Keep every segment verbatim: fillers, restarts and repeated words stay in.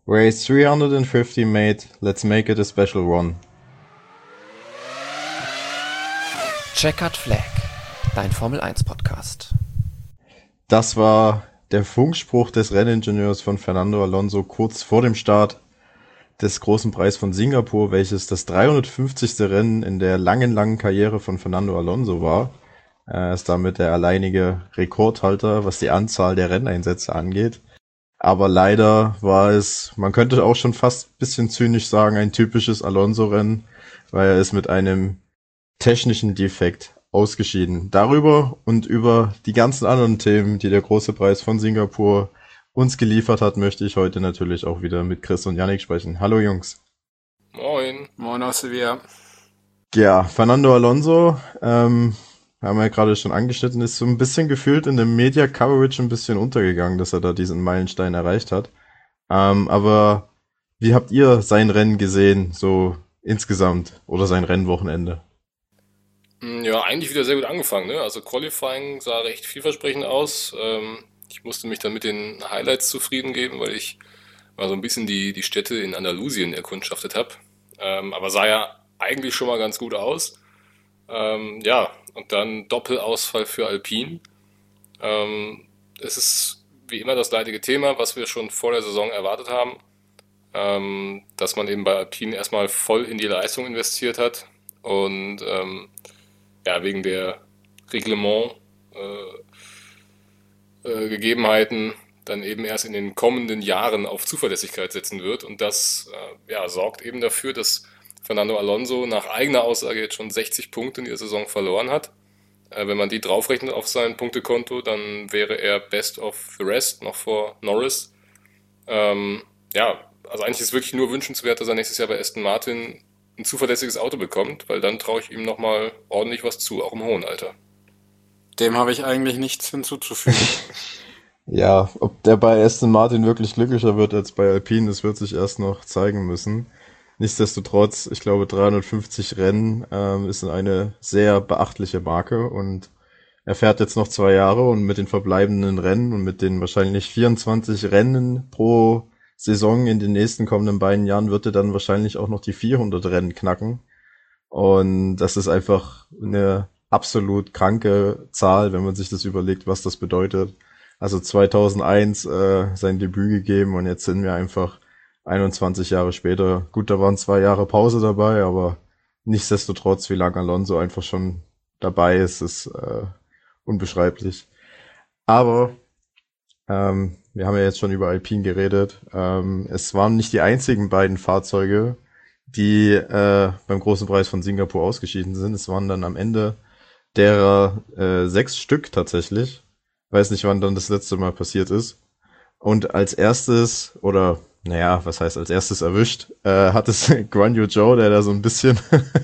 Race three hundred fifty made, let's make it a special one. Checkered Flag, dein Formel eins Podcast. Das war der Funkspruch des Renningenieurs von Fernando Alonso kurz vor dem Start des großen Preis von Singapur, welches das dreihundertfünfzigste Rennen in der langen, langen Karriere von Fernando Alonso war. Er ist damit der alleinige Rekordhalter, was die Anzahl der Renneinsätze angeht. Aber leider war es, man könnte auch schon fast ein bisschen zynisch sagen, ein typisches Alonso-Rennen, weil er ist mit einem technischen Defekt ausgeschieden. Darüber und über die ganzen anderen Themen, die der große Preis von Singapur uns geliefert hat, möchte ich heute natürlich auch wieder mit Chris und Yannick sprechen. Hallo Jungs. Moin. Moin aus Sevilla. Ja, Fernando Alonso, ähm, haben wir ja gerade schon angeschnitten, ist so ein bisschen gefühlt in der Media Coverage ein bisschen untergegangen, dass er da diesen Meilenstein erreicht hat. Ähm, aber wie habt ihr sein Rennen gesehen, so insgesamt, oder sein Rennwochenende? Ja, eigentlich wieder sehr gut angefangen, ne? Also Qualifying sah recht vielversprechend aus. Ähm, ich musste mich dann mit den Highlights zufrieden geben, weil ich mal so ein bisschen die, die Städte in Andalusien erkundschaftet habe. Ähm, aber sah ja eigentlich schon mal ganz gut aus. Ähm, ja, und dann Doppelausfall für Alpine. Ähm, es ist wie immer das leidige Thema, was wir schon vor der Saison erwartet haben, ähm, dass man eben bei Alpine erstmal voll in die Leistung investiert hat und ähm, ja, wegen der Reglement äh, äh, Gegebenheiten dann eben erst in den kommenden Jahren auf Zuverlässigkeit setzen wird. Und das äh, ja, sorgt eben dafür, dass Fernando Alonso nach eigener Aussage jetzt schon sechzig Punkte in der Saison verloren hat. Äh, wenn man die draufrechnet auf sein Punktekonto, dann wäre er best of the rest, noch vor Norris. Ähm, ja, also eigentlich ist es wirklich nur wünschenswert, dass er nächstes Jahr bei Aston Martin ein zuverlässiges Auto bekommt, weil dann traue ich ihm nochmal ordentlich was zu, auch im hohen Alter. Dem habe ich eigentlich nichts hinzuzufügen. Ja, ob der bei Aston Martin wirklich glücklicher wird als bei Alpine, das wird sich erst noch zeigen müssen. Nichtsdestotrotz, ich glaube, dreihundertfünfzig Rennen ähm, ist eine sehr beachtliche Marke und er fährt jetzt noch zwei Jahre und mit den verbleibenden Rennen und mit den wahrscheinlich vierundzwanzig Rennen pro Saison in den nächsten kommenden beiden Jahren wird er dann wahrscheinlich auch noch die vierhundert Rennen knacken. Und das ist einfach eine absolut kranke Zahl, wenn man sich das überlegt, was das bedeutet. Also zweitausendeins äh, sein Debüt gegeben und jetzt sind wir einfach einundzwanzig Jahre später. Gut, da waren zwei Jahre Pause dabei, aber nichtsdestotrotz, wie lange Alonso einfach schon dabei ist, ist äh, unbeschreiblich. Aber ähm, wir haben ja jetzt schon über Alpine geredet. Ähm, es waren nicht die einzigen beiden Fahrzeuge, die äh, beim großen Preis von Singapur ausgeschieden sind. Es waren dann am Ende derer äh, sechs Stück tatsächlich. Weiß nicht, wann dann das letzte Mal passiert ist. Und als erstes, oder naja, was heißt als erstes erwischt, äh, hat es Guan Yu Zhou, der da so ein bisschen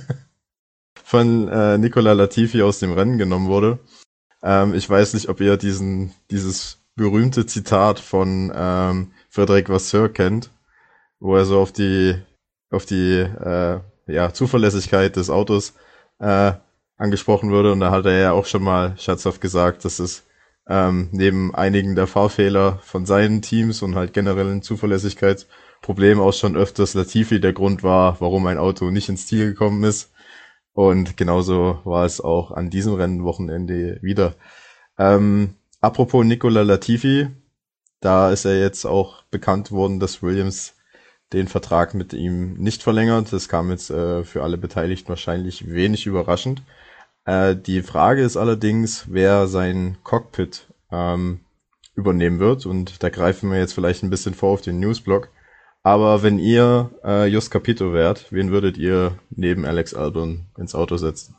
von äh, Nicolas Latifi aus dem Rennen genommen wurde. Ähm, ich weiß nicht, ob ihr diesen dieses berühmte Zitat von ähm, Frédéric Vasseur kennt, wo er so auf die auf die äh, ja Zuverlässigkeit des Autos äh, angesprochen wurde, und da hat er ja auch schon mal scherzhaft gesagt, dass es ähm, neben einigen der Fahrfehler von seinen Teams und halt generellen Zuverlässigkeitsproblemen auch schon öfters Latifi der Grund war, warum ein Auto nicht ins Ziel gekommen ist. Und genauso war es auch an diesem Rennwochenende wieder. Ähm, apropos Nicolas Latifi, da ist er jetzt auch bekannt worden, dass Williams den Vertrag mit ihm nicht verlängert. Das kam jetzt äh, für alle Beteiligten wahrscheinlich wenig überraschend. Äh, die Frage ist allerdings, wer sein Cockpit ähm, übernehmen wird. Und da greifen wir jetzt vielleicht ein bisschen vor auf den Newsblog. Aber wenn ihr äh, Jos Capito wärt, wen würdet ihr neben Alex Albon ins Auto setzen?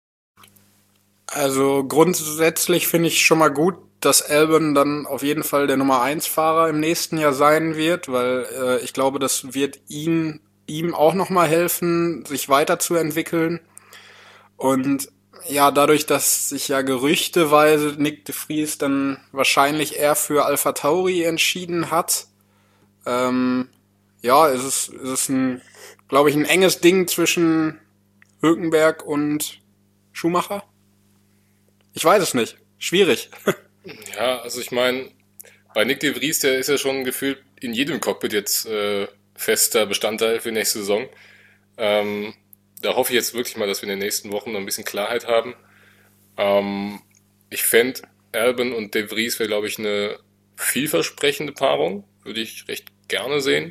Also grundsätzlich finde ich schon mal gut, dass Albon dann auf jeden Fall der Nummer eins Fahrer im nächsten Jahr sein wird, weil äh, ich glaube, das wird ihn, ihm auch nochmal helfen, sich weiterzuentwickeln. Und ja, dadurch, dass sich ja gerüchteweise Nick de Vries dann wahrscheinlich eher für AlphaTauri entschieden hat, ähm, ja, es ist, es ist ein, glaube ich, ein enges Ding zwischen Hülkenberg und Schumacher. Ich weiß es nicht. Schwierig. Ja, also ich meine, bei Nick de Vries, der ist ja schon gefühlt in jedem Cockpit jetzt äh, fester Bestandteil für nächste Saison. Ähm, da hoffe ich jetzt wirklich mal, dass wir in den nächsten Wochen noch ein bisschen Klarheit haben. Ähm, ich fände, Albon und De Vries wäre, glaube ich, eine vielversprechende Paarung. Würde ich recht gerne sehen.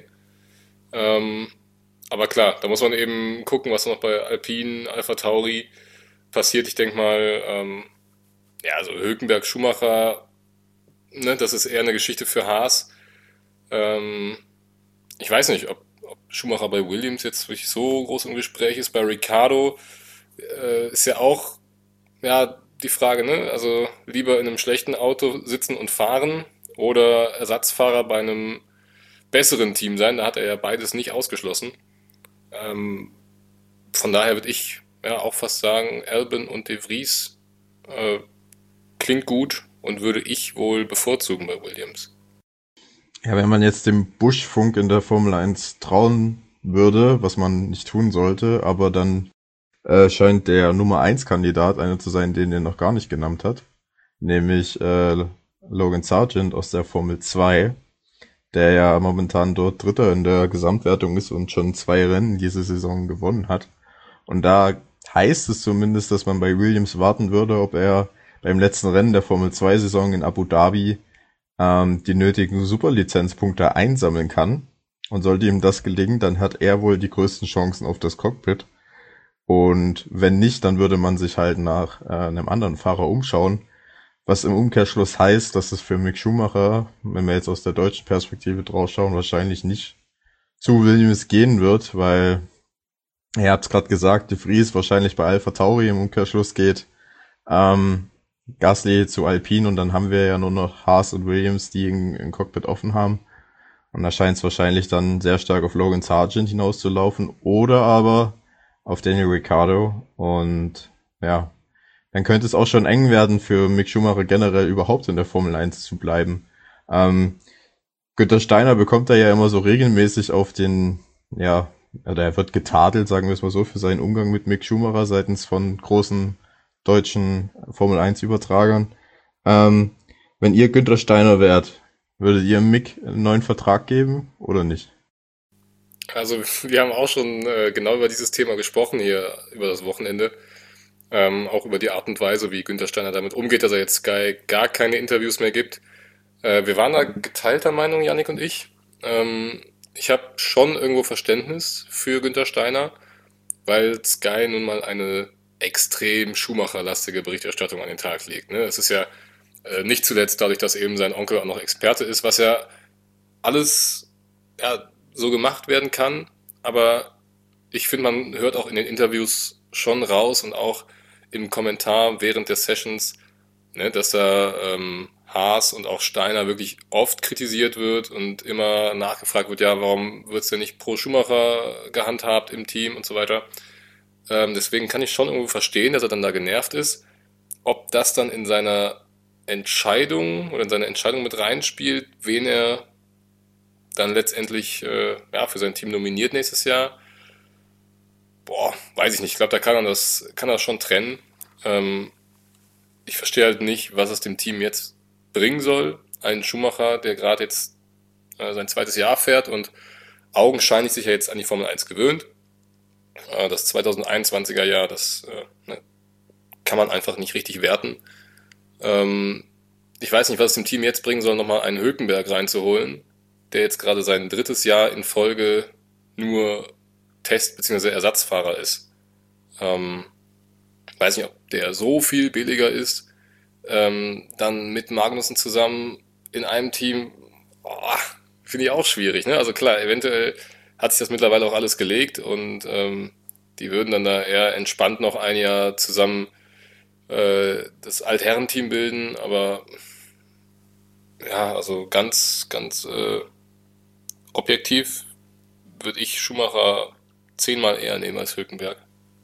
Ähm, aber klar, da muss man eben gucken, was noch bei Alpine, AlphaTauri passiert. Ich denke mal, ähm, ja, also Hülkenberg, Schumacher, ne, das ist eher eine Geschichte für Haas. Ähm, ich weiß nicht, ob, ob Schumacher bei Williams jetzt wirklich so groß im Gespräch ist. Bei Ricciardo äh, ist ja auch ja, die Frage, ne? Also lieber in einem schlechten Auto sitzen und fahren oder Ersatzfahrer bei einem besseren Team sein. Da hat er ja beides nicht ausgeschlossen. Ähm, von daher würde ich ja auch fast sagen, Albon und De Vries äh, klingt gut und würde ich wohl bevorzugen bei Williams. Ja, wenn man jetzt dem Buschfunk in der Formel eins trauen würde, was man nicht tun sollte, aber dann äh, scheint der Nummer eins Kandidat einer zu sein, den er noch gar nicht genannt hat, nämlich äh, Logan Sargent aus der Formel zwei, der ja momentan dort Dritter in der Gesamtwertung ist und schon zwei Rennen diese Saison gewonnen hat. Und da heißt es zumindest, dass man bei Williams warten würde, ob er beim letzten Rennen der Formel zwei Saison in Abu Dhabi ähm, die nötigen Superlizenzpunkte einsammeln kann. Und sollte ihm das gelingen, dann hat er wohl die größten Chancen auf das Cockpit. Und wenn nicht, dann würde man sich halt nach äh, einem anderen Fahrer umschauen. Was im Umkehrschluss heißt, dass es für Mick Schumacher, wenn wir jetzt aus der deutschen Perspektive drauf schauen, wahrscheinlich nicht zu Williams gehen wird, weil, ihr habt es gerade gesagt, De Vries wahrscheinlich bei AlphaTauri im Umkehrschluss geht, ähm, Gasly zu Alpine und dann haben wir ja nur noch Haas und Williams, die ein Cockpit offen haben. Und da scheint es wahrscheinlich dann sehr stark auf Logan Sargent hinauszulaufen oder aber auf Daniel Ricciardo. Und ja, dann könnte es auch schon eng werden für Mick Schumacher generell überhaupt in der Formel eins zu bleiben. Ähm, Günther Steiner bekommt da ja immer so regelmäßig auf den, ja, oder er wird getadelt, sagen wir es mal so, für seinen Umgang mit Mick Schumacher seitens von großen deutschen Formel eins Übertragern. Ähm, wenn ihr Günther Steiner wärt, würdet ihr Mick einen neuen Vertrag geben oder nicht? Also wir haben auch schon äh, genau über dieses Thema gesprochen hier über das Wochenende. Ähm, auch über die Art und Weise, wie Günther Steiner damit umgeht, dass er jetzt Sky gar keine Interviews mehr gibt. Äh, wir waren da geteilter Meinung, Yannick und ich. Ähm, ich habe schon irgendwo Verständnis für Günther Steiner, weil Sky nun mal eine extrem Schumacher-lastige Berichterstattung an den Tag legt. Ne? Es ist ja äh, nicht zuletzt dadurch, dass eben sein Onkel auch noch Experte ist, was ja alles ja, so gemacht werden kann, aber ich finde, man hört auch in den Interviews schon raus und auch im Kommentar während der Sessions, ne, dass da ähm, Haas und auch Steiner wirklich oft kritisiert wird und immer nachgefragt wird, ja, warum wird es denn nicht pro Schumacher gehandhabt im Team und so weiter. Ähm, deswegen kann ich schon irgendwo verstehen, dass er dann da genervt ist. Ob das dann in seiner Entscheidung oder in seine Entscheidung mit reinspielt, wen er dann letztendlich äh, ja, für sein Team nominiert nächstes Jahr, boah, weiß ich nicht. Ich glaube, da kann er das, kann er schon trennen. Ähm, ich verstehe halt nicht, was es dem Team jetzt bringen soll. Ein Schumacher, der gerade jetzt äh, sein zweites Jahr fährt und augenscheinlich sich ja jetzt an die Formel eins gewöhnt. Äh, das zwanzig einundzwanziger Jahr, das äh, ne, kann man einfach nicht richtig werten. Ähm, ich weiß nicht, was es dem Team jetzt bringen soll, nochmal einen Hülkenberg reinzuholen, der jetzt gerade sein drittes Jahr in Folge nur Test- bzw. Ersatzfahrer ist. Ähm, weiß nicht, ob der so viel billiger ist. Ähm, dann mit Magnussen zusammen in einem Team, oh, finde ich auch schwierig. Ne? Also klar, eventuell hat sich das mittlerweile auch alles gelegt und ähm, die würden dann da eher entspannt noch ein Jahr zusammen äh, das Altherrenteam bilden, aber ja, also ganz, ganz äh, objektiv würde ich Schumacher zehnmal eher nehmen als Hülkenberg.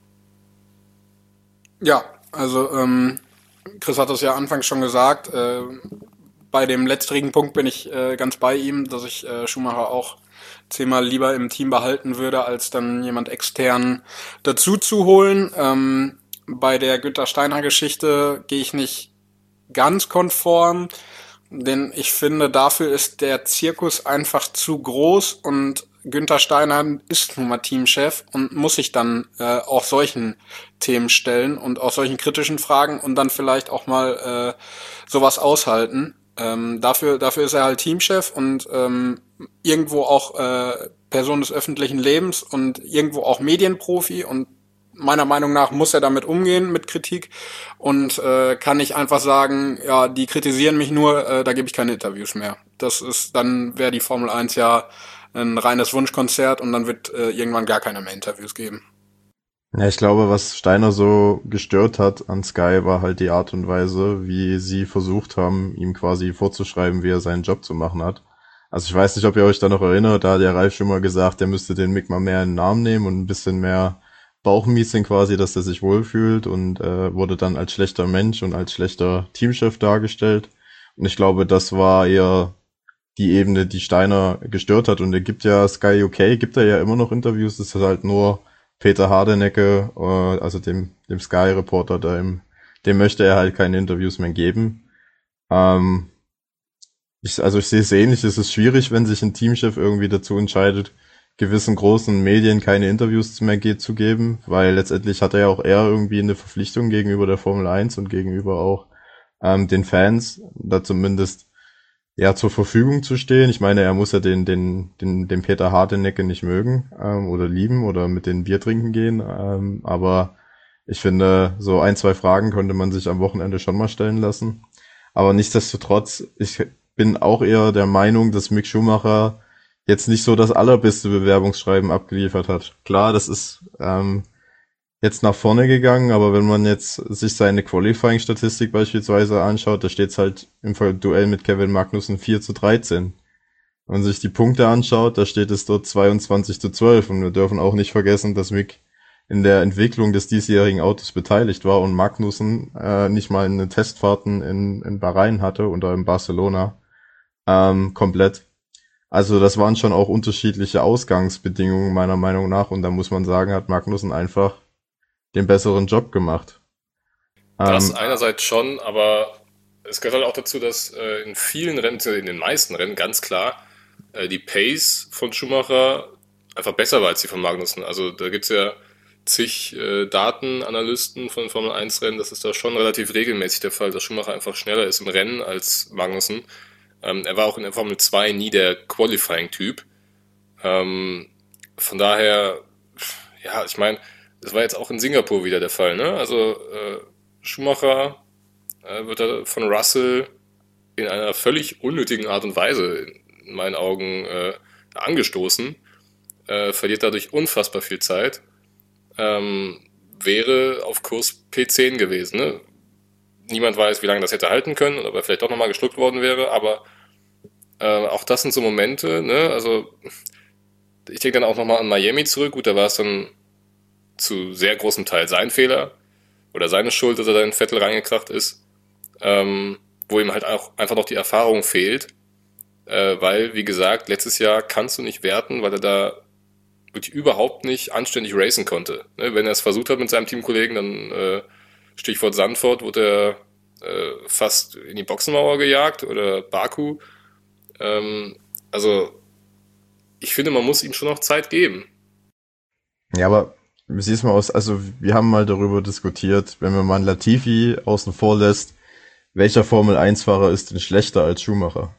Ja, also ähm, Chris hat das ja anfangs schon gesagt. Äh, bei dem letztrigen Punkt bin ich äh, ganz bei ihm, dass ich äh, Schumacher auch zehnmal lieber im Team behalten würde, als dann jemand extern dazu zu holen. Ähm, bei der Günther Steiner Geschichte gehe ich nicht ganz konform. Denn ich finde, dafür ist der Zirkus einfach zu groß und Günther Steiner ist nun mal Teamchef und muss sich dann äh, auch solchen Themen stellen und auch solchen kritischen Fragen und dann vielleicht auch mal äh, sowas aushalten. Ähm, dafür, dafür ist er halt Teamchef und ähm, irgendwo auch äh, Person des öffentlichen Lebens und irgendwo auch Medienprofi und meiner Meinung nach muss er damit umgehen mit Kritik und äh, kann nicht einfach sagen, ja, die kritisieren mich nur, äh, da gebe ich keine Interviews mehr. Das ist, dann wäre die Formel eins ja ein reines Wunschkonzert und dann wird äh, irgendwann gar keiner mehr Interviews geben. Ja, ich glaube, was Steiner so gestört hat an Sky, war halt die Art und Weise, wie sie versucht haben, ihm quasi vorzuschreiben, wie er seinen Job zu machen hat. Also ich weiß nicht, ob ihr euch da noch erinnert, da hat der Ralf schon mal gesagt, der müsste den Mick mal mehr in den Arm nehmen und ein bisschen mehr Bauchmiezing quasi, dass er sich wohlfühlt und äh, wurde dann als schlechter Mensch und als schlechter Teamchef dargestellt. Und ich glaube, das war eher die Ebene, die Steiner gestört hat. Und er gibt ja Sky U K, gibt er ja immer noch Interviews, das ist halt nur Peter Hardenecke, äh, also dem, dem Sky-Reporter, dem, dem möchte er halt keine Interviews mehr geben. Ähm, ich, also ich sehe es ähnlich, es ist schwierig, wenn sich ein Teamchef irgendwie dazu entscheidet, gewissen großen Medien keine Interviews mehr geht, zu geben, weil letztendlich hat er ja auch eher irgendwie eine Verpflichtung gegenüber der Formel eins und gegenüber auch ähm, den Fans, da zumindest ja zur Verfügung zu stehen. Ich meine, er muss ja den den den den Peter Hardenecke nicht mögen ähm, oder lieben oder mit den Bier trinken gehen, ähm, aber ich finde, so ein, zwei Fragen konnte man sich am Wochenende schon mal stellen lassen. Aber nichtsdestotrotz, ich bin auch eher der Meinung, dass Mick Schumacher jetzt nicht so das allerbeste Bewerbungsschreiben abgeliefert hat. Klar, das ist ähm, jetzt nach vorne gegangen, aber wenn man jetzt sich seine Qualifying-Statistik beispielsweise anschaut, da steht's halt im Duell mit Kevin Magnussen vier zu dreizehn. Wenn man sich die Punkte anschaut, da steht es dort zweiundzwanzig zu zwölf und wir dürfen auch nicht vergessen, dass Mick in der Entwicklung des diesjährigen Autos beteiligt war und Magnussen äh, nicht mal eine Testfahrten in, in Bahrain hatte oder in Barcelona ähm, komplett. Also das waren schon auch unterschiedliche Ausgangsbedingungen meiner Meinung nach und da muss man sagen, hat Magnussen einfach den besseren Job gemacht. Das Ähm, einerseits schon, aber es gehört halt auch dazu, dass äh, in vielen Rennen, in den meisten Rennen ganz klar, äh, die Pace von Schumacher einfach besser war als die von Magnussen. Also da gibt's ja zig äh, Datenanalysten von Formel eins Rennen, das ist da schon relativ regelmäßig der Fall, dass Schumacher einfach schneller ist im Rennen als Magnussen. Ähm, er war auch in der Formel zwei nie der Qualifying-Typ. Ähm, von daher, ja, ich meine, das war jetzt auch in Singapur wieder der Fall, ne? Also äh, Schumacher äh, wird da von Russell in einer völlig unnötigen Art und Weise, in meinen Augen, äh, angestoßen, äh, verliert dadurch unfassbar viel Zeit, ähm, wäre auf Kurs P zehn gewesen, ne? Niemand weiß, wie lange das hätte halten können oder ob er vielleicht doch nochmal geschluckt worden wäre, aber äh, auch das sind so Momente, ne? Also ich denke dann auch nochmal an Miami zurück. Gut, da war es dann zu sehr großem Teil sein Fehler oder seine Schuld, dass er da in Vettel reingekracht ist, ähm, wo ihm halt auch einfach noch die Erfahrung fehlt, äh, weil, wie gesagt, letztes Jahr kannst du nicht werten, weil er da wirklich überhaupt nicht anständig racen konnte. Ne? Wenn er es versucht hat mit seinem Teamkollegen, dann äh, Stichwort Zandvoort, wurde er äh, fast in die Boxenmauer gejagt oder Baku. Ähm, also ich finde, man muss ihm schon noch Zeit geben. ja, aber wie sieht's mal aus? Also wir haben mal darüber diskutiert, wenn man mal einen Latifi außen vor lässt, welcher Formel eins Fahrer ist denn schlechter als Schumacher?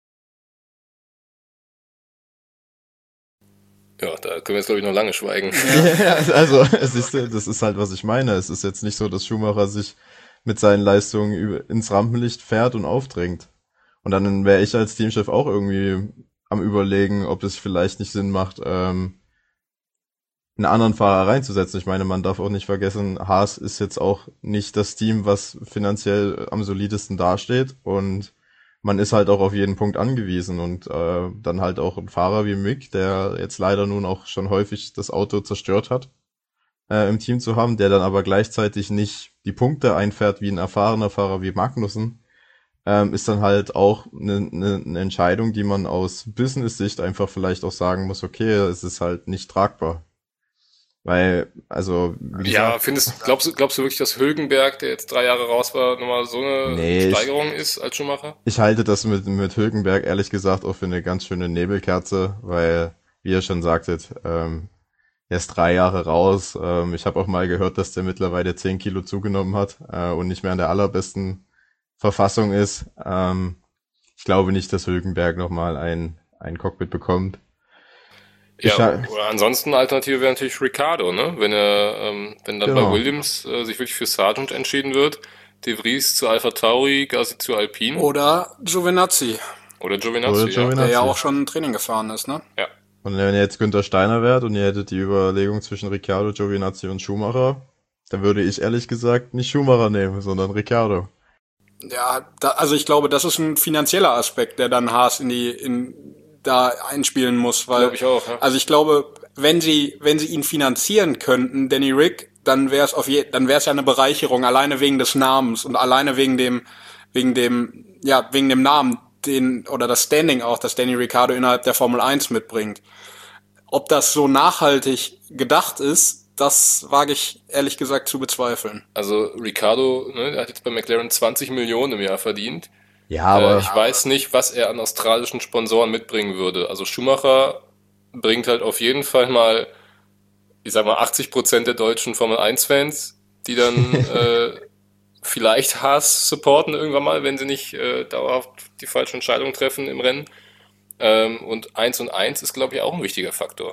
Ja, da können wir jetzt, glaube ich, noch lange schweigen. Ja, also es ist, das ist halt, was ich meine. Es ist jetzt nicht so, dass Schumacher sich mit seinen Leistungen über- ins Rampenlicht fährt und aufdrängt. Und dann wäre ich als Teamchef auch irgendwie am Überlegen, ob es vielleicht nicht Sinn macht, ähm, einen anderen Fahrer reinzusetzen. Ich meine, man darf auch nicht vergessen, Haas ist jetzt auch nicht das Team, was finanziell am solidesten dasteht und man ist halt auch auf jeden Punkt angewiesen und äh, dann halt auch ein Fahrer wie Mick, der jetzt leider nun auch schon häufig das Auto zerstört hat, äh, im Team zu haben, der dann aber gleichzeitig nicht die Punkte einfährt wie ein erfahrener Fahrer wie Magnussen, ähm, ist dann halt auch eine ne, ne Entscheidung, die man aus Business-Sicht einfach vielleicht auch sagen muss, okay, es ist halt nicht tragbar. Weil, also, wie Ja, gesagt, findest, glaubst du, glaubst du wirklich, dass Hülkenberg, der jetzt drei Jahre raus war, nochmal so eine nee, ich, Steigerung ist als Schumacher? ich halte das mit, mit Hülkenberg ehrlich gesagt auch für eine ganz schöne Nebelkerze, weil, wie ihr schon sagtet, ähm, er ist drei Jahre raus. Ähm, ich habe auch mal gehört, dass der mittlerweile zehn Kilo zugenommen hat äh, und nicht mehr in der allerbesten Verfassung ist. Ähm, ich glaube nicht, dass Hülkenberg nochmal ein, ein Cockpit bekommt. Ja, Ich, ha- oder ansonsten Alternative wäre natürlich Ricardo, ne? Wenn er, ähm, wenn dann bei genau. Williams äh, sich wirklich für Sargent entschieden wird, De Vries zu Alpha Tauri, Gasly zu Alpine Oder Giovinazzi, oder Oder Giovinazzi, ja. der ja Giovinazzi. auch schon Training gefahren ist, ne? Ja. Und wenn ihr jetzt Günther Steiner wärt und ihr hättet die Überlegung zwischen Ricciardo, Giovinazzi und Schumacher, dann würde ich ehrlich gesagt nicht Schumacher nehmen, sondern Ricciardo. Ja, da, also ich glaube, das ist ein finanzieller Aspekt, der dann Haas in die in da einspielen muss, weil Glaube ich auch, ja. also ich glaube, wenn sie wenn sie ihn finanzieren könnten, Danny Rick, dann wäre es auf je, dann wäre es ja eine Bereicherung alleine wegen des Namens und alleine wegen dem wegen dem ja wegen dem Namen, den oder das Standing auch, das Danny Ricciardo innerhalb der Formel eins mitbringt. Ob das so nachhaltig gedacht ist, das wage ich ehrlich gesagt zu bezweifeln. Also Ricardo, ne, der hat jetzt bei McLaren zwanzig Millionen im Jahr verdient. Ja, aber Äh, ich weiß nicht, was er an australischen Sponsoren mitbringen würde. Also Schumacher bringt halt auf jeden Fall mal, ich sag mal, achtzig Prozent der deutschen Formel eins Fans, die dann äh, vielleicht Haas supporten irgendwann mal, wenn sie nicht äh, dauerhaft die falschen Entscheidungen treffen im Rennen. Ähm, und eins und eins ist, glaube ich, auch ein wichtiger Faktor.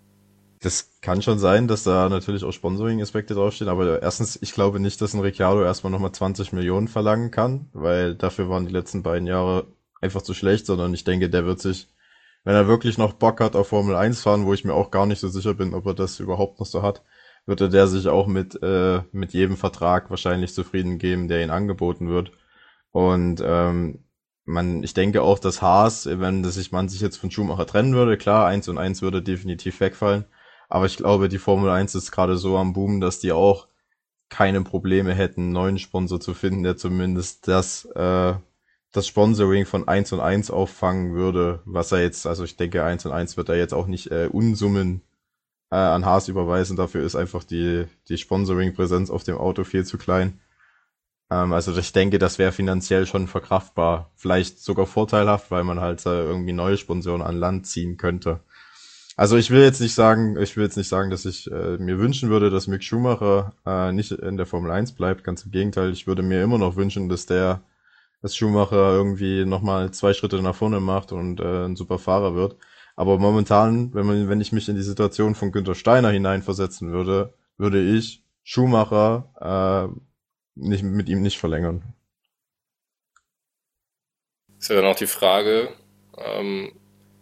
das kann schon sein, dass da natürlich auch Sponsoring-Aspekte draufstehen, aber erstens, ich glaube nicht, dass ein Ricciardo erstmal nochmal zwanzig Millionen verlangen kann, weil dafür waren die letzten beiden Jahre einfach zu schlecht, sondern ich denke, der wird sich, wenn er wirklich noch Bock hat auf Formel eins fahren, wo ich mir auch gar nicht so sicher bin, ob er das überhaupt noch so hat, würde der sich auch mit, äh, mit jedem Vertrag wahrscheinlich zufrieden geben, der ihm angeboten wird. Und ähm, man, ich denke auch, dass Haas, wenn das sich man sich jetzt von Schumacher trennen würde, klar, eins und eins würde definitiv wegfallen. Aber ich glaube, die Formel eins ist gerade so am Boom, dass die auch keine Probleme hätten, einen neuen Sponsor zu finden, der zumindest das, äh, das Sponsoring von eins und eins auffangen würde, was er jetzt, also ich denke, eins und eins wird er jetzt auch nicht äh, Unsummen äh, an Haas überweisen. Dafür ist einfach die, die Sponsoring-Präsenz auf dem Auto viel zu klein. Ähm, also ich denke, das wäre finanziell schon verkraftbar. Vielleicht sogar vorteilhaft, weil man halt äh, irgendwie neue Sponsoren an Land ziehen könnte. Also ich will jetzt nicht sagen, ich will jetzt nicht sagen, dass ich äh, mir wünschen würde, dass Mick Schumacher äh, nicht in der Formel eins bleibt. Ganz im Gegenteil, ich würde mir immer noch wünschen, dass der, dass Schumacher irgendwie nochmal zwei Schritte nach vorne macht und äh, ein super Fahrer wird. Aber momentan, wenn man, wenn ich mich in die Situation von Günther Steiner hineinversetzen würde, würde ich Schumacher äh, nicht mit ihm nicht verlängern. Ist ja dann auch die Frage, ähm,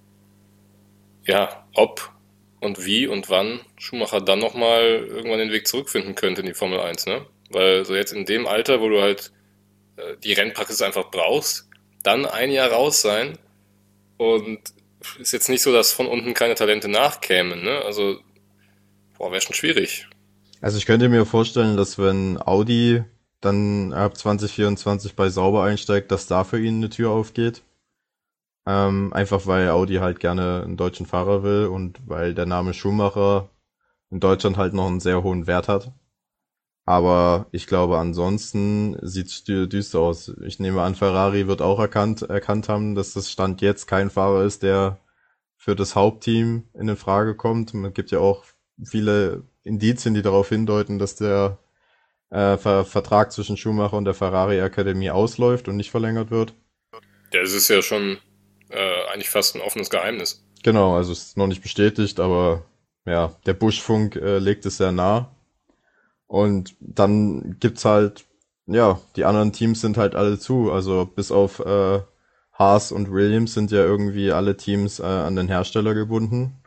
ja, ob und wie und wann Schumacher dann nochmal irgendwann den Weg zurückfinden könnte in die Formel eins, ne? Weil so jetzt in dem Alter, wo du halt äh, die Rennpraxis einfach brauchst, dann ein Jahr raus sein und ist jetzt nicht so, dass von unten keine Talente nachkämen, ne? Also, boah, wäre schon schwierig. Also ich könnte mir vorstellen, dass wenn Audi dann ab zwanzig vierundzwanzig bei Sauber einsteigt, dass da für ihn eine Tür aufgeht. Ähm, einfach weil Audi halt gerne einen deutschen Fahrer will und weil der Name Schumacher in Deutschland halt noch einen sehr hohen Wert hat. Aber ich glaube, ansonsten sieht's dü- düster aus. Ich nehme an, Ferrari wird auch erkannt, erkannt haben, dass das Stand jetzt kein Fahrer ist, der für das Hauptteam in Frage kommt. Man gibt ja auch viele Indizien, die darauf hindeuten, dass der äh, Ver Vertrag zwischen Schumacher und der Ferrari Akademie ausläuft und nicht verlängert wird. Ja, das ist ja schon äh, eigentlich fast ein offenes Geheimnis. Genau, also es ist noch nicht bestätigt, aber ja, der Buschfunk äh, legt es sehr nah. Und dann gibt's halt, ja, die anderen Teams sind halt alle zu. Also bis auf äh, Haas und Williams sind ja irgendwie alle Teams äh, an den Hersteller gebunden.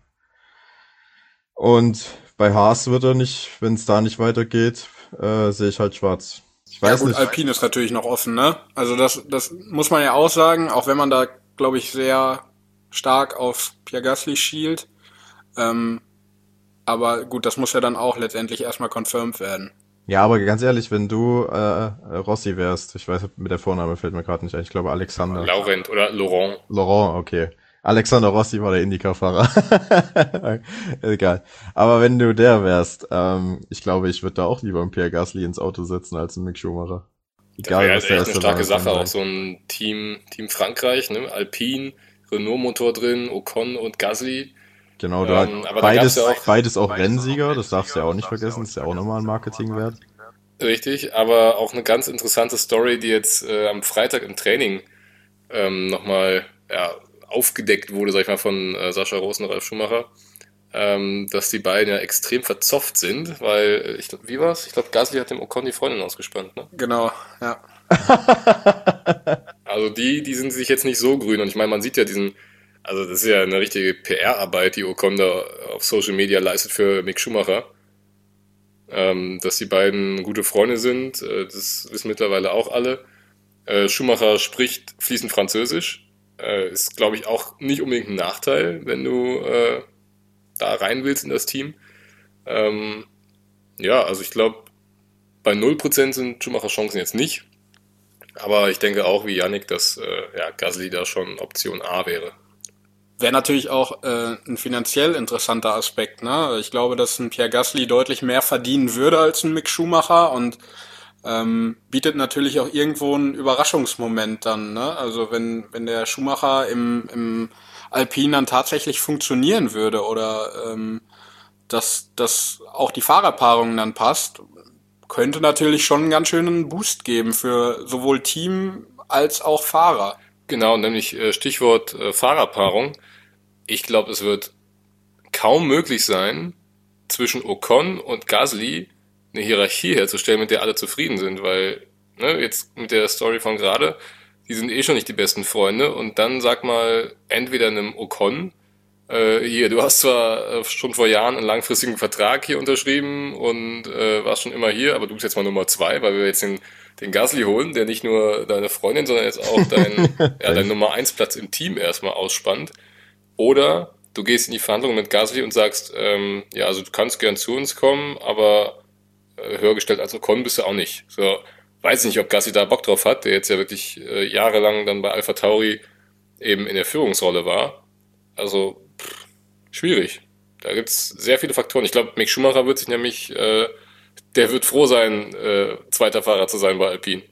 Und bei Haas wird er nicht, wenn es da nicht weitergeht, äh, sehe ich halt schwarz. Ich Ja weiß gut, nicht. Alpine ist natürlich noch offen, ne? Also das, das muss man ja auch sagen, auch wenn man da, glaube ich, sehr stark auf Pierre Gasly schielt. Ähm, aber gut, das muss ja dann auch letztendlich erstmal confirmed werden. Ja, aber ganz ehrlich, wenn du äh, äh, Rossi wärst, ich weiß, mit der Vorname fällt mir gerade nicht ein, ich glaube Alexander. Laurent oder Laurent. Laurent, okay. Alexander Rossi war der Indycar-Fahrer. Egal. Aber wenn du der wärst, ähm, ich glaube, ich würde da auch lieber einen Pierre Gasly ins Auto setzen als einen Mick Schumacher. Egal, das wäre halt echt eine starke Sache, auch so ein Team, Team Frankreich, ne? Alpine, Renault-Motor drin, Ocon und Gasly. Genau, da ähm, aber beides, da ja auch, beides auch Rennsieger, das darfst du ja auch nicht vergessen, das ist ja auch nochmal ein Marketingwert. Richtig, aber auch eine ganz interessante Story, die jetzt äh, am Freitag im Training ähm, nochmal ja, aufgedeckt wurde, sag ich mal, von äh, Sascha Roos und Ralf Schumacher, ähm, dass die beiden ja extrem verzopft sind, weil, ich glaub, wie war's? Ich glaube, Gasly hat dem Ocon die Freundin ausgespannt, ne? Genau, ja. Also die, die sind sich jetzt nicht so grün und ich meine, man sieht ja diesen, also das ist ja eine richtige P R-Arbeit, die Ocon da auf Social Media leistet für Mick Schumacher. Ähm, dass die beiden gute Freunde sind, äh, das wissen mittlerweile auch alle. Äh, Schumacher spricht fließend Französisch. Äh, ist, glaube ich, auch nicht unbedingt ein Nachteil, wenn du äh, da rein willst in das Team. Ähm, ja, also ich glaube, bei null Prozent sind Schumachers Chancen jetzt nicht. Aber ich denke auch wie Yannick, dass äh, ja, Gasly da schon Option A wäre. Wäre natürlich auch äh, ein finanziell interessanter Aspekt, ne? Ich glaube, dass ein Pierre Gasly deutlich mehr verdienen würde als ein Mick Schumacher und ähm, bietet natürlich auch irgendwo einen Überraschungsmoment dann, ne? Also wenn wenn der Schumacher im im Alpine dann tatsächlich funktionieren würde oder ähm, dass dass auch die Fahrerpaarung dann passt, könnte natürlich schon einen ganz schönen Boost geben für sowohl Team als auch Fahrer. Genau, nämlich äh, Stichwort äh, Fahrerpaarung. Ich glaube, es wird kaum möglich sein, zwischen Ocon und Gasly eine Hierarchie herzustellen, mit der alle zufrieden sind, weil, ne, jetzt mit der Story von gerade, die sind eh schon nicht die besten Freunde und dann sag mal, entweder einem Ocon, äh, hier, du hast zwar äh, schon vor Jahren einen langfristigen Vertrag hier unterschrieben und äh, warst schon immer hier, aber du bist jetzt mal Nummer zwei, weil wir jetzt den, den Gasly holen, der nicht nur deine Freundin, sondern jetzt auch dein, ja, dein Nummer eins Platz im Team erstmal ausspannt. Oder du gehst in die Verhandlungen mit Gasly und sagst, ähm, ja, also du kannst gern zu uns kommen, aber äh, höher gestellt als Ocon bist du auch nicht. So, weiß nicht, ob Gasly da Bock drauf hat, der jetzt ja wirklich äh, jahrelang dann bei AlphaTauri eben in der Führungsrolle war. Also, pff, schwierig. Da gibt's sehr viele Faktoren. Ich glaube, Mick Schumacher wird sich nämlich, äh, der wird froh sein, äh, zweiter Fahrer zu sein bei Alpine.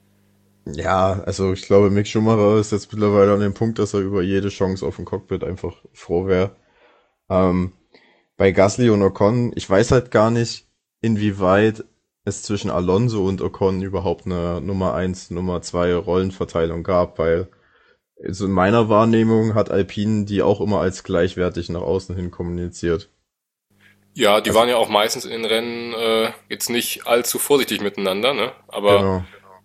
Ja, also ich glaube, Mick Schumacher ist jetzt mittlerweile an dem Punkt, dass er über jede Chance auf dem Cockpit einfach froh wäre. Ähm, bei Gasly und Ocon, ich weiß halt gar nicht, inwieweit es zwischen Alonso und Ocon überhaupt eine Nummer eins, Nummer zwei Rollenverteilung gab, weil also in meiner Wahrnehmung hat Alpine die auch immer als gleichwertig nach außen hin kommuniziert. Ja, die also, waren ja auch meistens in den Rennen äh, jetzt nicht allzu vorsichtig miteinander, ne? Aber genau.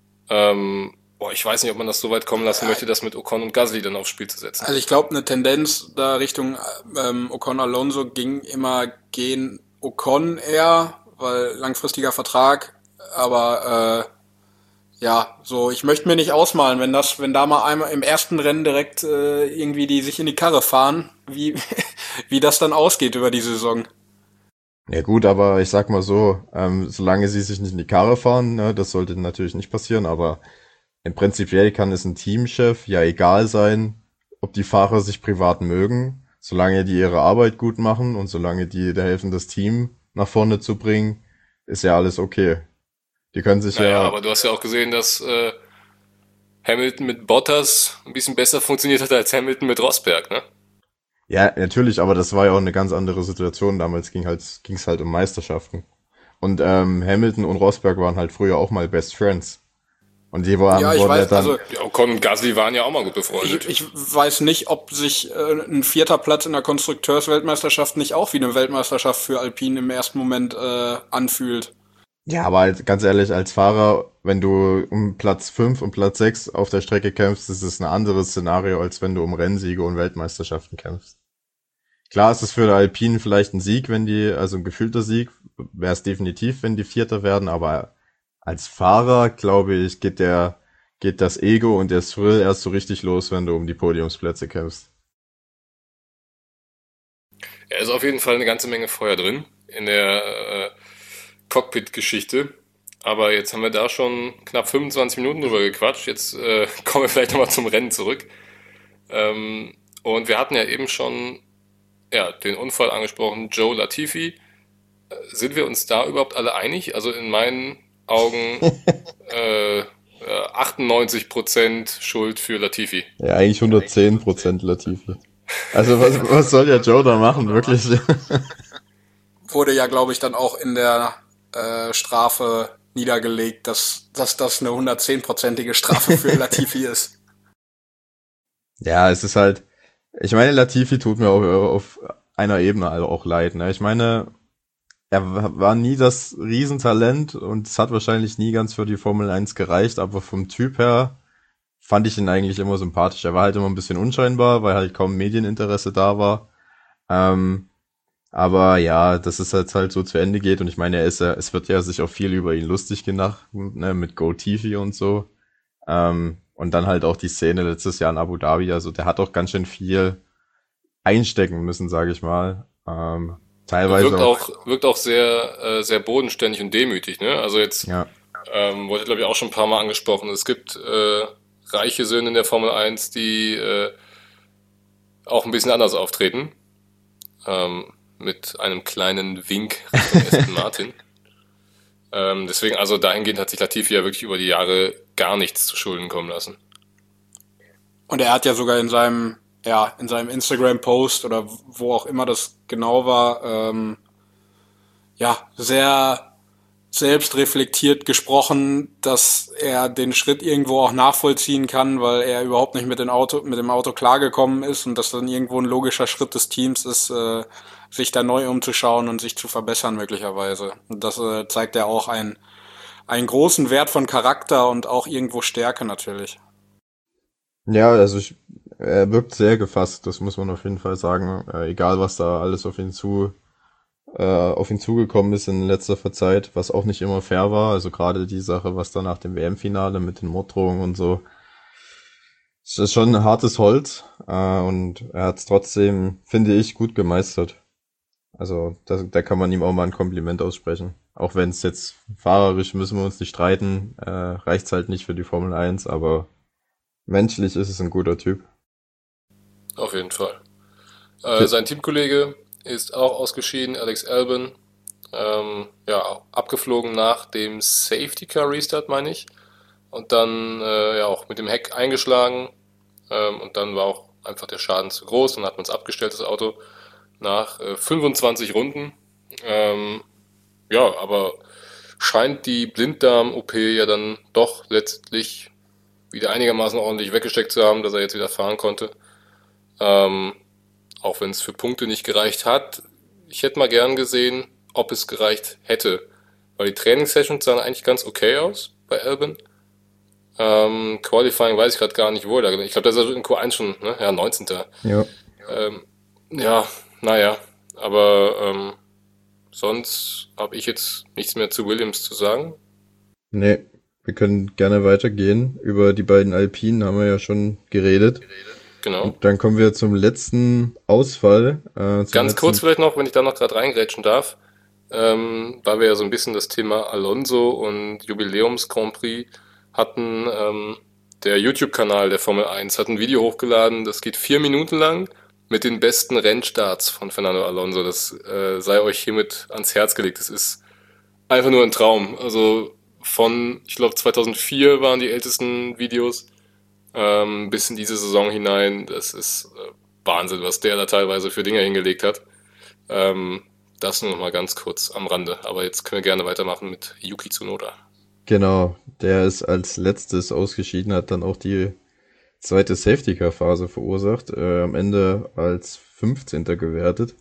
ähm, boah, ich weiß nicht, ob man das so weit kommen lassen möchte, das mit Ocon und Gasly dann aufs Spiel zu setzen. Also ich glaube, eine Tendenz da Richtung ähm, Ocon-Alonso ging immer gehen Ocon eher, weil langfristiger Vertrag, aber äh, ja, so, ich möchte mir nicht ausmalen, wenn das, wenn da mal einmal im ersten Rennen direkt äh, irgendwie die sich in die Karre fahren, wie wie das dann ausgeht über die Saison. Ja gut, aber ich sag mal so, ähm, solange sie sich nicht in die Karre fahren, ne, das sollte natürlich nicht passieren, aber im Prinzipiell kann es ein Teamchef ja egal sein, ob die Fahrer sich privat mögen, solange die ihre Arbeit gut machen und solange die da helfen, das Team nach vorne zu bringen, ist ja alles okay. Die können sich naja, ja... aber du hast ja auch gesehen, dass äh, Hamilton mit Bottas ein bisschen besser funktioniert hat als Hamilton mit Rosberg, ne? Ja, natürlich, aber das war ja auch eine ganz andere Situation. Damals ging halt, ging's halt um Meisterschaften. Und ähm, Hamilton und Rosberg waren halt früher auch mal Best Friends. Und die waren, ja, ich weiß, dann, also ja, Ocon und Gasly waren ja auch mal gut befreundet. Ich, ich weiß nicht, ob sich äh, ein vierter Platz in der Konstrukteursweltmeisterschaft nicht auch wie eine Weltmeisterschaft für Alpine im ersten Moment äh, anfühlt. Ja, aber halt, ganz ehrlich, als Fahrer, wenn du um Platz fünf und Platz sechs auf der Strecke kämpfst, ist es ein anderes Szenario, als wenn du um Rennsiege und Weltmeisterschaften kämpfst. Klar ist es für die Alpine vielleicht ein Sieg, wenn die, also ein gefühlter Sieg, wäre es definitiv, wenn die Vierter werden, aber als Fahrer, glaube ich, geht der, geht das Ego und der Thrill erst so richtig los, wenn du um die Podiumsplätze kämpfst. Ja, ist auf jeden Fall eine ganze Menge Feuer drin in der äh, Cockpit-Geschichte. Aber jetzt haben wir da schon knapp fünfundzwanzig Minuten drüber gequatscht. Jetzt äh, kommen wir vielleicht nochmal zum Rennen zurück. Ähm, Und wir hatten ja eben schon ja, den Unfall angesprochen, Joe Latifi. Äh, Sind wir uns da überhaupt alle einig? Also in meinen Augen äh, äh, achtundneunzig Prozent Schuld für Latifi. Ja, eigentlich hundertzehn Prozent Latifi. Also was, was soll der Joe da machen, wirklich? Wurde ja, glaube ich, dann auch in der äh, Strafe niedergelegt, dass, dass das eine hundertzehnprozentige Strafe für Latifi ist. Ja, es ist halt, ich meine, Latifi tut mir auf, auf einer Ebene also auch leid, ne? Ich meine, er war nie das Riesentalent und es hat wahrscheinlich nie ganz für die Formel eins gereicht, aber vom Typ her fand ich ihn eigentlich immer sympathisch. Er war halt immer ein bisschen unscheinbar, weil halt kaum Medieninteresse da war. Ähm, aber ja, dass es jetzt halt so zu Ende geht und ich meine, er ist ja, es wird ja sich auch viel über ihn lustig gemacht, ne, mit Go T V und so. Ähm, und dann halt auch die Szene letztes Jahr in Abu Dhabi, also der hat auch ganz schön viel einstecken müssen, sage ich mal. Ähm, teilweise Wirkt auch, auch, wirkt auch sehr, äh, sehr bodenständig und demütig, ne? Also jetzt ja, ähm, wurde, glaube ich, auch schon ein paar Mal angesprochen. Es gibt äh, reiche Söhne in der Formel eins, die äh, auch ein bisschen anders auftreten. Ähm, mit einem kleinen Wink Richtung Aston Martin. Ähm, deswegen, also dahingehend hat sich Latifi ja wirklich über die Jahre gar nichts zu Schulden kommen lassen. Und er hat ja sogar in seinem, ja, in seinem Instagram-Post oder wo auch immer das genau war, ähm, ja, sehr selbstreflektiert gesprochen, dass er den Schritt irgendwo auch nachvollziehen kann, weil er überhaupt nicht mit dem Auto, mit dem Auto klargekommen ist und dass dann irgendwo ein logischer Schritt des Teams ist, äh, sich da neu umzuschauen und sich zu verbessern möglicherweise. Und das äh, zeigt ja auch einen, einen großen Wert von Charakter und auch irgendwo Stärke natürlich. ja, also ich, er wirkt sehr gefasst, das muss man auf jeden Fall sagen. Äh, egal was da alles auf ihn zu äh, auf ihn zugekommen ist in letzter Zeit, was auch nicht immer fair war. Also gerade die Sache, was da nach dem W M-Finale mit den Morddrohungen und so, es ist schon ein hartes Holz äh, und er hat es trotzdem, finde ich, gut gemeistert. Also da, da kann man ihm auch mal ein Kompliment aussprechen. Auch wenn es jetzt fahrerisch müssen wir uns nicht streiten, äh, reicht's halt nicht für die Formel eins, aber menschlich ist es ein guter Typ. Auf jeden Fall. Äh, sein Teamkollege ist auch ausgeschieden, Alex Albon. Ähm, ja, abgeflogen nach dem Safety Car Restart, meine ich. Und dann äh, ja auch mit dem Heck eingeschlagen. Ähm, und dann war auch einfach der Schaden zu groß. Dann hat man es abgestellt, das Auto, nach äh, fünfundzwanzig Runden. Ähm, ja, aber scheint die Blinddarm-O P ja dann doch letztlich wieder einigermaßen ordentlich weggesteckt zu haben, dass er jetzt wieder fahren konnte. Ähm, auch wenn es für Punkte nicht gereicht hat. Ich hätte mal gern gesehen, ob es gereicht hätte. Weil die Trainingssessions sahen eigentlich ganz okay aus bei Albon. Ähm, Qualifying weiß ich gerade gar nicht, wo er da. Ich glaube, das ist in Q eins schon, ne? Ja, neunzehnter Ja. Ähm, ja, naja. Aber ähm, sonst habe ich jetzt nichts mehr zu Williams zu sagen. Nee, wir können gerne weitergehen. Über die beiden Alpinen haben wir ja schon geredet. Genau. Und dann kommen wir zum letzten Ausfall. Äh, zum Ganz letzten... kurz vielleicht noch, wenn ich da noch gerade reingrätschen darf, ähm, weil wir ja so ein bisschen das Thema Alonso und Jubiläums Grand Prix hatten. Ähm, der YouTube-Kanal der Formel eins hat ein Video hochgeladen, das geht vier Minuten lang mit den besten Rennstarts von Fernando Alonso. Das äh, sei euch hiermit ans Herz gelegt. Das ist einfach nur ein Traum. Also von, ich glaube zweitausendvier waren die ältesten Videos, ähm, bis in diese Saison hinein. Das ist äh, Wahnsinn, was der da teilweise für Dinge hingelegt hat. Ähm, das nur noch mal ganz kurz am Rande. Aber jetzt können wir gerne weitermachen mit Yuki Tsunoda. Genau, der ist als letztes ausgeschieden, hat dann auch die zweite Safety-Car-Phase verursacht, äh, am Ende als fünfzehnter gewertet.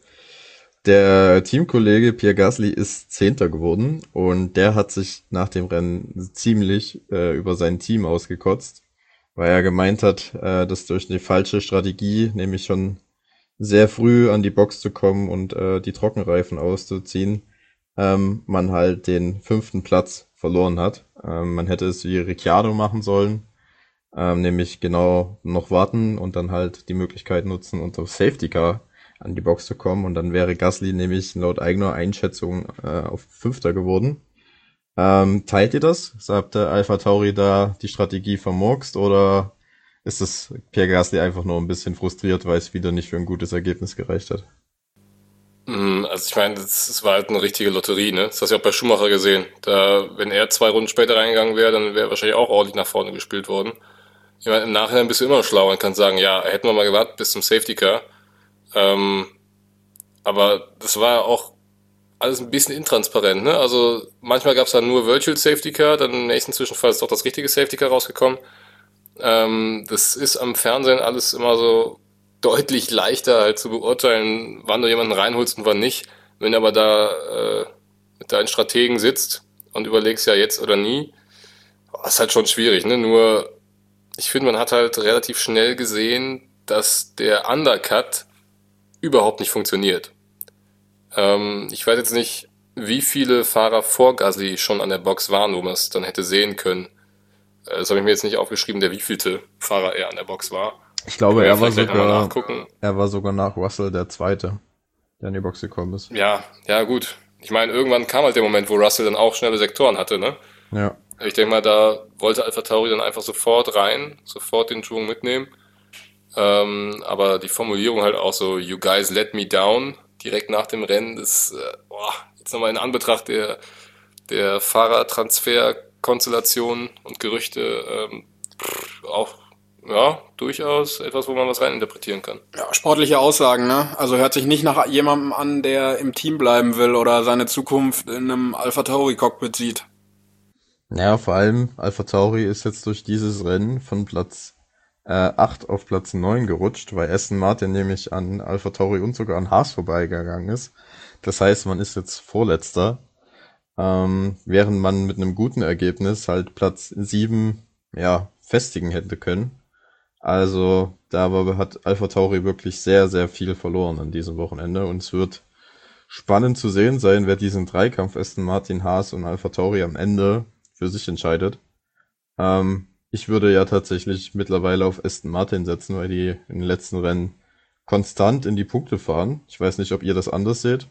Der Teamkollege Pierre Gasly ist Zehnter geworden und der hat sich nach dem Rennen ziemlich äh, über sein Team ausgekotzt, weil er gemeint hat, äh, dass durch eine falsche Strategie, nämlich schon sehr früh an die Box zu kommen und äh, die Trockenreifen auszuziehen, ähm, man halt den fünften Platz verloren hat. Ähm, man hätte es wie Ricciardo machen sollen, ähm, nämlich genau noch warten und dann halt die Möglichkeit nutzen, unter Safety Car an die Box zu kommen und dann wäre Gasly nämlich laut eigener Einschätzung äh, auf Fünfter geworden. Ähm, teilt ihr das? Habt ihr AlphaTauri da die Strategie vermurkst oder ist das Pierre Gasly einfach nur ein bisschen frustriert, weil es wieder nicht für ein gutes Ergebnis gereicht hat? Also ich meine, das, das war halt eine richtige Lotterie, ne? Das hast du ja auch bei Schumacher gesehen. Da, wenn er zwei Runden später reingegangen wäre, dann wäre wahrscheinlich auch ordentlich nach vorne gespielt worden. Ich meine, im Nachhinein bist du immer schlauer und kannst sagen, ja, hätten wir mal gewartet bis zum Safety Car. Ähm, aber das war ja auch alles ein bisschen intransparent, ne? Also manchmal gab es dann nur Virtual Safety Car, dann im nächsten Zwischenfall ist doch das richtige Safety Car rausgekommen. Ähm, das ist am Fernsehen alles immer so deutlich leichter halt zu beurteilen, wann du jemanden reinholst und wann nicht. Wenn aber da äh, mit deinen Strategen sitzt und überlegst ja jetzt oder nie, ist halt schon schwierig, ne? Nur ich finde, man hat halt relativ schnell gesehen, dass der Undercut überhaupt nicht funktioniert. Ähm, ich weiß jetzt nicht, wie viele Fahrer vor Gasly schon an der Box waren, wo man es dann hätte sehen können. Äh, Das habe ich mir jetzt nicht aufgeschrieben, der wievielte Fahrer er an der Box war. Ich glaube, Können wir er war vielleicht gleich nochmal sogar, nachgucken. er war sogar nach Russell der Zweite, der in die Box gekommen ist. Ja, ja gut. Ich meine, irgendwann kam halt der Moment, wo Russell dann auch schnelle Sektoren hatte, ne? Ja. Ich denke mal, da wollte AlphaTauri dann einfach sofort rein, sofort den Schwung mitnehmen. Ähm, aber die Formulierung halt auch so, you guys let me down, direkt nach dem Rennen, das, äh, boah, jetzt nochmal in Anbetracht der, der Fahrertransfer-Konstellation und Gerüchte, ähm, pff, auch, ja, durchaus etwas, wo man was reininterpretieren kann. Ja, sportliche Aussagen, ne? Also hört sich nicht nach jemandem an, der im Team bleiben will oder seine Zukunft in einem AlphaTauri-Cockpit sieht. Ja, vor allem AlphaTauri ist jetzt durch dieses Rennen von Platz äh, acht auf Platz neun gerutscht, weil Aston Martin nämlich an AlphaTauri und sogar an Haas vorbeigegangen ist. Das heißt, man ist jetzt Vorletzter, ähm, während man mit einem guten Ergebnis halt Platz sieben ja, festigen hätte können. Also da war, hat AlphaTauri wirklich sehr, sehr viel verloren an diesem Wochenende und es wird spannend zu sehen sein, wer diesen Dreikampf Aston Martin, Haas und AlphaTauri am Ende für sich entscheidet. Ähm, ich würde ja tatsächlich mittlerweile auf Aston Martin setzen, weil die in den letzten Rennen konstant in die Punkte fahren. Ich weiß nicht, ob ihr das anders seht.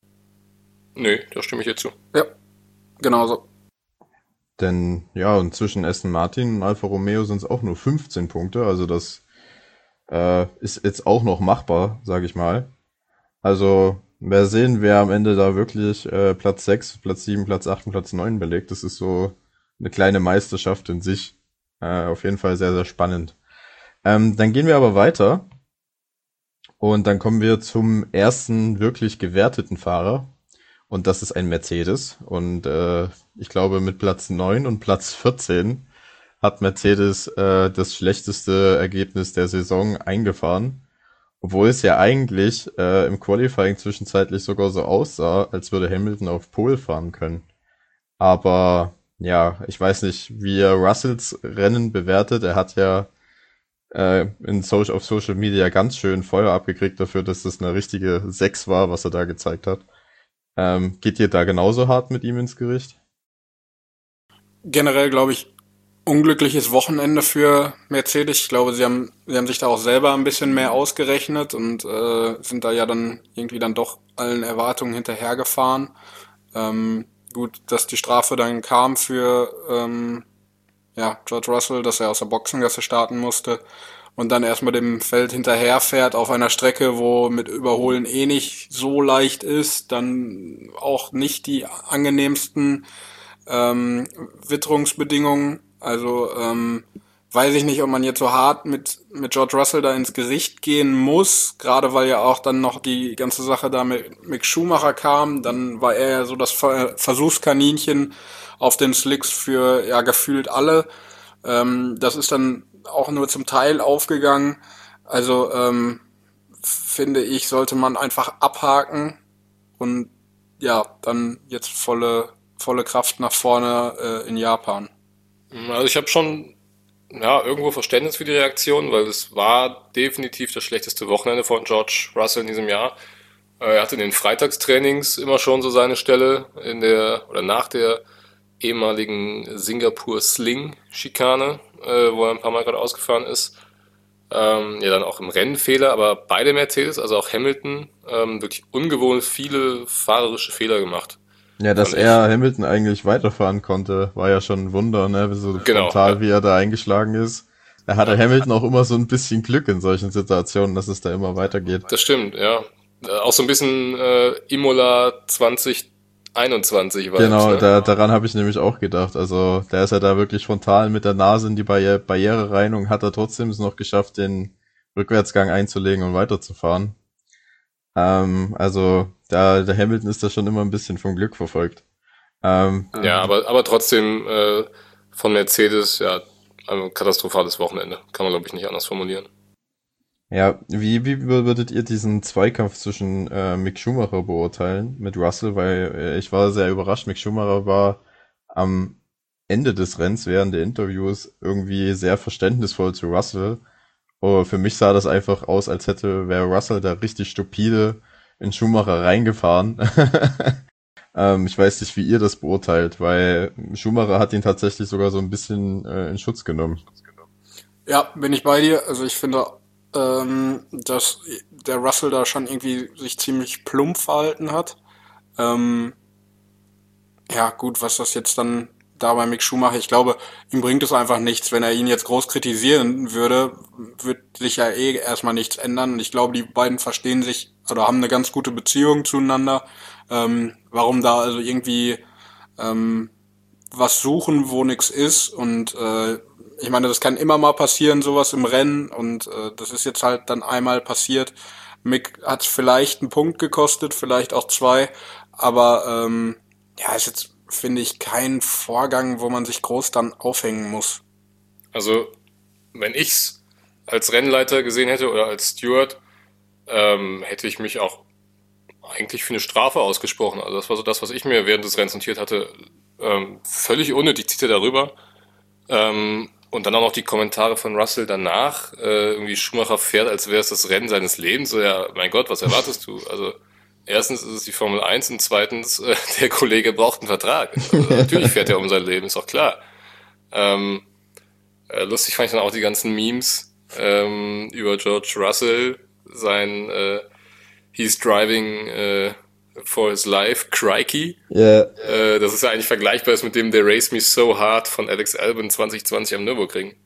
Nö, da stimme ich dir zu. Ja, genauso. Denn ja, und zwischen Aston Martin und Alfa Romeo sind es auch nur fünfzehn Punkte. Also das äh, ist jetzt auch noch machbar, sage ich mal. Also wer sehen, wer am Ende da wirklich äh, Platz sechs, Platz sieben, Platz acht und Platz neun belegt. Das ist so eine kleine Meisterschaft in sich. Äh, auf jeden Fall sehr, sehr spannend. Ähm, dann gehen wir aber weiter. Und dann kommen wir zum ersten wirklich gewerteten Fahrer. Und das ist ein Mercedes. Und äh, ich glaube, mit Platz neun und Platz vierzehn hat Mercedes äh, das schlechteste Ergebnis der Saison eingefahren. Obwohl es ja eigentlich äh, im Qualifying zwischenzeitlich sogar so aussah, als würde Hamilton auf Pole fahren können. Aber ja, ich weiß nicht, wie er Russells Rennen bewertet. Er hat ja äh, in Social, auf Social Media ganz schön Feuer abgekriegt dafür, dass das eine richtige sechs war, was er da gezeigt hat. Ähm, geht ihr da genauso hart mit ihm ins Gericht? Generell glaube ich, unglückliches Wochenende für Mercedes. Ich glaube, sie haben, sie haben sich da auch selber ein bisschen mehr ausgerechnet und äh, sind da ja dann irgendwie dann doch allen Erwartungen hinterhergefahren. Ähm, gut, dass die Strafe dann kam für ähm, ja, George Russell, dass er aus der Boxengasse starten musste und dann erstmal dem Feld hinterherfährt auf einer Strecke, wo mit Überholen eh nicht so leicht ist, dann auch nicht die angenehmsten ähm, Witterungsbedingungen. Also ähm, weiß ich nicht, ob man jetzt so hart mit mit George Russell da ins Gericht gehen muss, gerade weil ja auch dann noch die ganze Sache da mit Mick Schumacher kam. Dann war er ja so das Versuchskaninchen auf den Slicks für ja gefühlt alle. Ähm, das ist dann auch nur zum Teil aufgegangen. Also ähm, finde ich, sollte man einfach abhaken und ja, dann jetzt volle volle Kraft nach vorne äh, in Japan. Also ich habe schon ja, irgendwo Verständnis für die Reaktion, weil es war definitiv das schlechteste Wochenende von George Russell in diesem Jahr. Er hatte in den Freitagstrainings immer schon so seine Stelle in der oder nach der ehemaligen Singapur Sling-Schikane, äh, wo er ein paar Mal gerade ausgefahren ist. Ähm, ja, dann auch im Rennen Fehler, aber beide Mercedes, also auch Hamilton, ähm, wirklich ungewohnt viele fahrerische Fehler gemacht. Ja, dass er Hamilton eigentlich weiterfahren konnte, war ja schon ein Wunder, ne? So genau, frontal, ja. wie er da eingeschlagen ist. da hatte Hamilton auch immer so ein bisschen Glück in solchen Situationen, dass es da immer weitergeht. Das stimmt, ja. Äh, Auch so ein bisschen äh, Imola zwanzig einundzwanzig Vibes, Genau, ne? da, daran habe ich nämlich auch gedacht. Also der ist ja da wirklich frontal mit der Nase in die Barriere, Barriere rein und hat er trotzdem es noch geschafft, den Rückwärtsgang einzulegen und weiterzufahren. Ähm, also da, der Hamilton ist da schon immer ein bisschen vom Glück verfolgt. Ähm, Ja, aber, aber trotzdem äh, von Mercedes, ja, ein katastrophales Wochenende. Kann man, glaube ich, nicht anders formulieren. ja, wie, wie würdet ihr diesen Zweikampf zwischen äh, Mick Schumacher beurteilen mit Russell? Weil äh, ich war sehr überrascht. Mick Schumacher war am Ende des Rennens während der Interviews irgendwie sehr verständnisvoll zu Russell. Oh, für mich sah das einfach aus, als hätte wäre Russell da richtig stupide in Schumacher reingefahren. ähm, ich weiß nicht, wie ihr das beurteilt, weil Schumacher hat ihn tatsächlich sogar so ein bisschen äh, in Schutz genommen. Ja, bin ich bei dir. Also ich finde, ähm, dass der Russell da schon irgendwie sich ziemlich plump verhalten hat. Ähm, ja, gut, was das jetzt dann da bei Mick Schumacher, ich glaube, ihm bringt es einfach nichts. Wenn er ihn jetzt groß kritisieren würde, wird sich ja eh erstmal nichts ändern. Und ich glaube, die beiden verstehen sich oder haben eine ganz gute Beziehung zueinander. Ähm, warum da also irgendwie ähm, was suchen, wo nix ist. Und äh, ich meine, das kann immer mal passieren, sowas im Rennen. Und äh, das ist jetzt halt dann einmal passiert. Mick hat vielleicht einen Punkt gekostet, vielleicht auch zwei. Aber ähm, ja, ist jetzt, finde ich, kein Vorgang, wo man sich groß dann aufhängen muss. Also, wenn ich's als Rennleiter gesehen hätte oder als Steward, ähm, hätte ich mich auch eigentlich für eine Strafe ausgesprochen. Also das war so das, was ich mir während des Rennens notiert hatte. Ähm, völlig unnötig zieht er darüber. Ähm, und dann auch noch die Kommentare von Russell danach. Äh, irgendwie Schumacher fährt, als wäre es das Rennen seines Lebens. So, ja, mein Gott, was erwartest du? Also erstens ist es die Formel eins und zweitens, äh, der Kollege braucht einen Vertrag. Also, natürlich fährt er um sein Leben, ist auch klar. Ähm, äh, lustig fand ich dann auch die ganzen Memes ähm, über George Russell, sein äh, He's driving äh, for his life, crikey. Ja, Äh, das ist ja eigentlich vergleichbar ist mit dem They Race Me So Hard von Alex Albon zwanzig zwanzig am Nürburgring.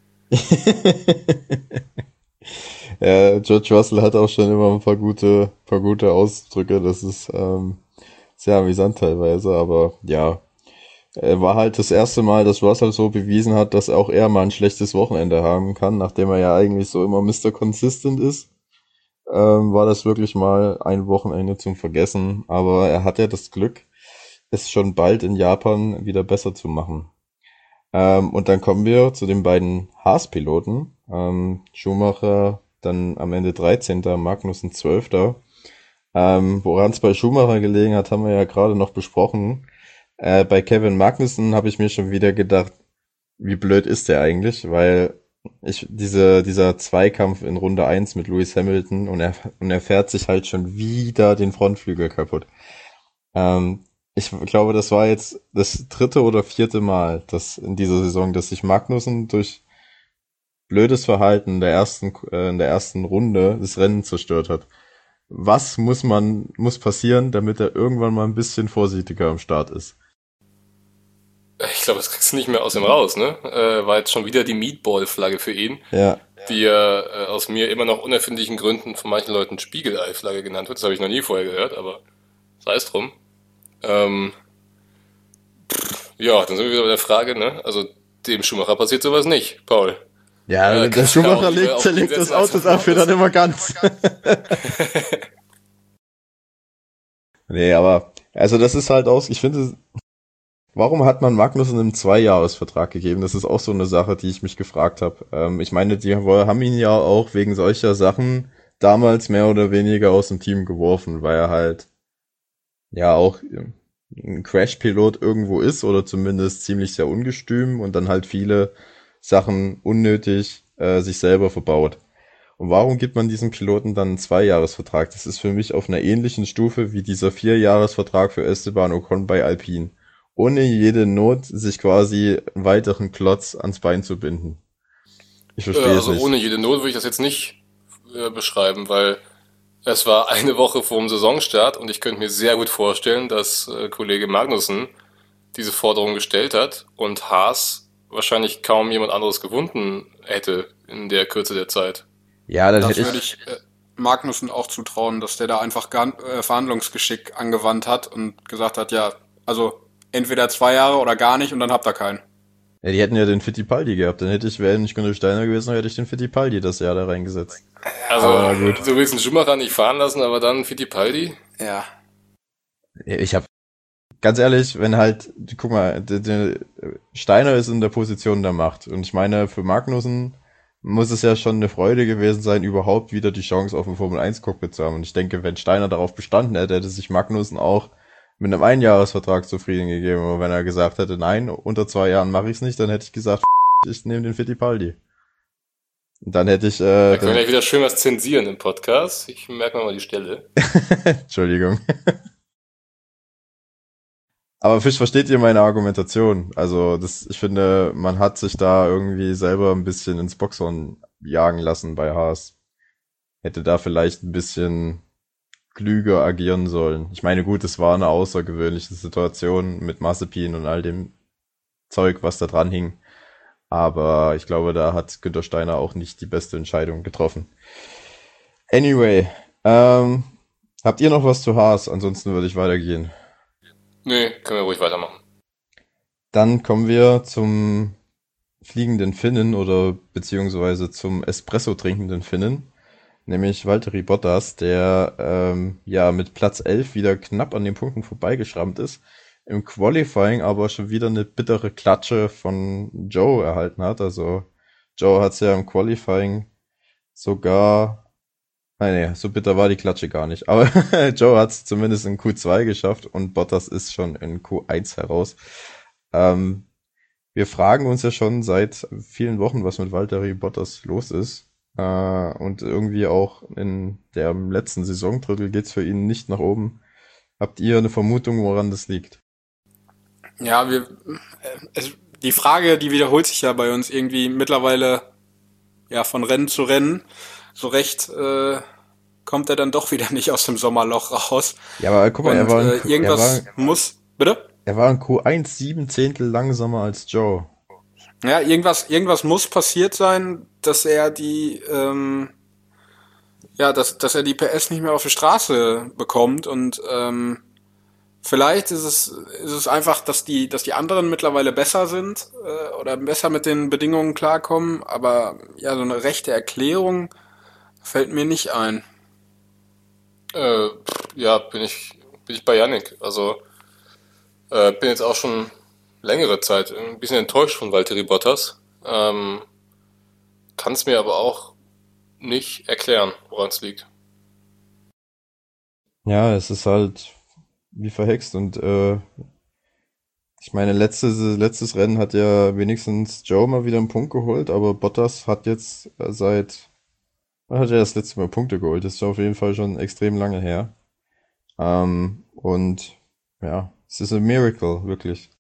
ja, George Russell hat auch schon immer ein paar gute, paar gute Ausdrücke. Das ist ähm, sehr amüsant teilweise, aber ja, äh, war halt das erste Mal, dass Russell so bewiesen hat, dass auch er mal ein schlechtes Wochenende haben kann, nachdem er ja eigentlich so immer Mister Consistent ist. Ähm, war das wirklich mal ein Wochenende zum Vergessen, aber er hat ja das Glück, es schon bald in Japan wieder besser zu machen. Ähm, und dann kommen wir zu den beiden Haas-Piloten. Ähm, Schumacher dann am Ende dreizehnter Magnussen zwölfter Ähm, woran es bei Schumacher gelegen hat, haben wir ja gerade noch besprochen. Äh, bei Kevin Magnussen habe ich mir schon wieder gedacht, wie blöd ist der eigentlich, weil ich diese dieser Zweikampf in Runde eins mit Lewis Hamilton und er und er fährt sich halt schon wieder den Frontflügel kaputt. Ähm, ich glaube, das war jetzt das dritte oder vierte Mal, dass in dieser Saison, dass sich Magnussen durch blödes Verhalten in der ersten äh, in der ersten Runde das Rennen zerstört hat. Was muss man muss passieren, damit er irgendwann mal ein bisschen vorsichtiger am Start ist? Ich glaube, das kriegst du nicht mehr aus ihm raus, ne? Äh, war jetzt schon wieder die Meatball-Flagge für ihn, Ja, die ja äh, aus mir immer noch unerfindlichen Gründen von manchen Leuten Spiegelei-Flagge genannt wird. Das habe ich noch nie vorher gehört, aber sei es drum. Ähm, ja, dann sind wir wieder bei der Frage, ne? Also dem Schumacher passiert sowas nicht, Paul. ja, Äh, der kannst du ja auch Schumacher lieber legt, auf zerlegt ihn das setzen, als Auto auf dafür dann immer ganz. Nee, aber, also das ist halt aus, ich finde, warum hat man Magnussen einen Zweijahresvertrag gegeben? Das ist auch so eine Sache, die ich mich gefragt habe. Ähm, ich meine, die haben ihn ja auch wegen solcher Sachen damals mehr oder weniger aus dem Team geworfen, weil er halt ja auch ein Crash-Pilot irgendwo ist oder zumindest ziemlich sehr ungestüm und dann halt viele Sachen unnötig äh, sich selber verbaut. Und warum gibt man diesem Piloten dann einen Zweijahresvertrag? Das ist für mich auf einer ähnlichen Stufe wie dieser Vierjahresvertrag für Esteban Ocon bei Alpine. Ohne jede Not sich quasi einen weiteren Klotz ans Bein zu binden. Ich Äh, verstehe es also nicht. ohne jede Not würde ich das jetzt nicht äh, beschreiben, weil es war eine Woche vor dem Saisonstart und ich könnte mir sehr gut vorstellen, dass äh, Kollege Magnussen diese Forderung gestellt hat und Haas wahrscheinlich kaum jemand anderes gewunden hätte in der Kürze der Zeit. Ja, dann Das hätte würde ich, ich äh, Magnussen auch zutrauen, dass der da einfach gar, äh, Verhandlungsgeschick angewandt hat und gesagt hat, ja, also entweder zwei Jahre oder gar nicht und dann habt ihr keinen. ja, die hätten ja den Fittipaldi gehabt. Dann hätte ich, wäre nicht Gunnar Steiner gewesen, hätte ich den Fittipaldi das Jahr da reingesetzt. Also, Aber gut. du willst einen Schumacher nicht fahren lassen, aber dann Fittipaldi? Ja. Ich habe ganz ehrlich, wenn halt, guck mal, der, der Steiner ist in der Position der Macht. Und ich meine, für Magnussen muss es ja schon eine Freude gewesen sein, überhaupt wieder die Chance auf ein Formel eins Cockpit zu haben. Und ich denke, wenn Steiner darauf bestanden hätte, hätte sich Magnussen auch mit einem Einjahresvertrag zufrieden gegeben. Aber wenn er gesagt hätte, nein, unter zwei Jahren mache ich es nicht, dann hätte ich gesagt, ich nehme den Fittipaldi. Und dann hätte ich, äh, Da können wir dann, gleich wieder schön was zensieren im Podcast. Ich merke mir mal die Stelle. Entschuldigung. Aber Fisch, versteht ihr meine Argumentation? Also, das, ich finde, man hat sich da irgendwie selber ein bisschen ins Boxhorn jagen lassen bei Haas. Hätte da vielleicht ein bisschen klüger agieren sollen. Ich meine, gut, es war eine außergewöhnliche Situation mit Mazepin und all dem Zeug, was da dran hing. Aber ich glaube, da hat Günther Steiner auch nicht die beste Entscheidung getroffen. Anyway, ähm, habt ihr noch was zu Haas? Ansonsten würde ich weitergehen. Nee, können wir ruhig weitermachen. Dann kommen wir zum fliegenden Finnen oder beziehungsweise zum Espresso trinkenden Finnen, nämlich Valtteri Bottas, der ähm, ja mit Platz elf wieder knapp an den Punkten vorbeigeschrammt ist, im Qualifying aber schon wieder eine bittere Klatsche von Joe erhalten hat. Also Joe hat es ja im Qualifying sogar, nein, nee, so bitter war die Klatsche gar nicht, aber Joe hat es zumindest in Q zwei geschafft und Bottas ist schon in Q eins heraus. Ähm, wir fragen uns ja schon seit vielen Wochen, was mit Valtteri Bottas los ist. Äh, und irgendwie auch in der letzten Saisondrittel geht's für ihn nicht nach oben. Habt ihr eine Vermutung, woran das liegt? Ja, wir, äh, es, die Frage, die wiederholt sich ja bei uns irgendwie mittlerweile ja von Rennen zu Rennen. So recht äh, kommt er dann doch wieder nicht aus dem Sommerloch raus. Ja, aber guck mal, er Und war, äh, in, Q- er, irgendwas war, muss, bitte? er war in Q eins sieben Zehntel langsamer als Joe. Ja, irgendwas, irgendwas muss passiert sein, dass er die, ähm, ja, dass, dass er die P S nicht mehr auf die Straße bekommt und ähm, vielleicht ist es, ist es einfach, dass die, dass die anderen mittlerweile besser sind äh, oder besser mit den Bedingungen klarkommen, aber ja, so eine rechte Erklärung fällt mir nicht ein. Äh, ja, bin ich, bin ich bei Yannick. Also, äh, bin jetzt auch schon längere Zeit ein bisschen enttäuscht von Valtteri Bottas. Ähm, kann es mir aber auch nicht erklären, woran es liegt. Ja, es ist halt wie verhext und äh, ich meine, letztes, letztes Rennen hat ja wenigstens Joe mal wieder einen Punkt geholt, aber Bottas hat jetzt äh, seit, wann hat er das letzte Mal Punkte geholt? Das ist auf jeden Fall schon extrem lange her. Ähm, und ja, es ist ein Miracle, wirklich.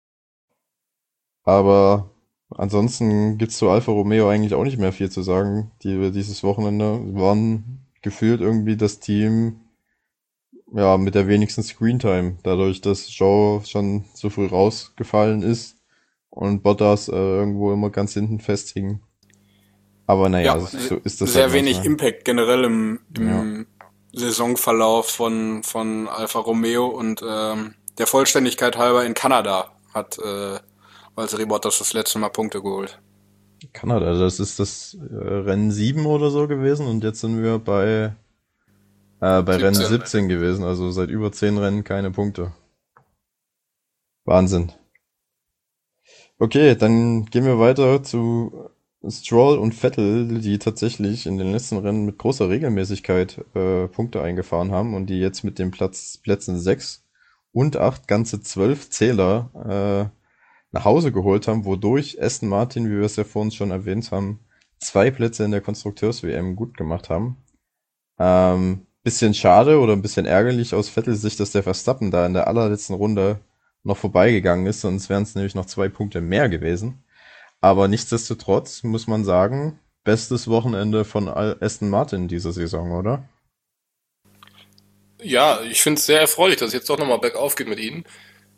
Aber ansonsten gibt's zu Alfa Romeo eigentlich auch nicht mehr viel zu sagen. Die dieses Wochenende waren gefühlt irgendwie das Team, ja, mit der wenigsten Screentime, dadurch, dass Joe schon so früh rausgefallen ist und Bottas äh, irgendwo immer ganz hinten festhing. Aber naja, Ja, so ist das sehr halt wenig manchmal. Impact generell im, im Saisonverlauf von, von Alfa Romeo und ähm, der Vollständigkeit halber in Kanada hat äh, Valtteri Bottas das letzte Mal Punkte geholt. Kanada, das ist das äh, Rennen sieben oder so gewesen und jetzt sind wir bei äh, bei Rennen siebzehn. siebzehn gewesen, also seit über zehn Rennen keine Punkte. Wahnsinn. Okay, dann gehen wir weiter zu Stroll und Vettel, die tatsächlich in den letzten Rennen mit großer Regelmäßigkeit äh, Punkte eingefahren haben und die jetzt mit den Platz, Plätzen sechs und acht ganze zwölf Zähler äh, nach Hause geholt haben, wodurch Aston Martin, wie wir es ja vorhin schon erwähnt haben, zwei Plätze in der Konstrukteurs-W M gut gemacht haben. Ähm, bisschen schade oder ein bisschen ärgerlich aus Vettels Sicht, dass der Verstappen da in der allerletzten Runde noch vorbeigegangen ist, sonst wären es nämlich noch zwei Punkte mehr gewesen. Aber nichtsdestotrotz muss man sagen, bestes Wochenende von Aston Martin dieser Saison, oder? Ja, ich finde es sehr erfreulich, dass es jetzt doch nochmal bergauf geht mit ihnen.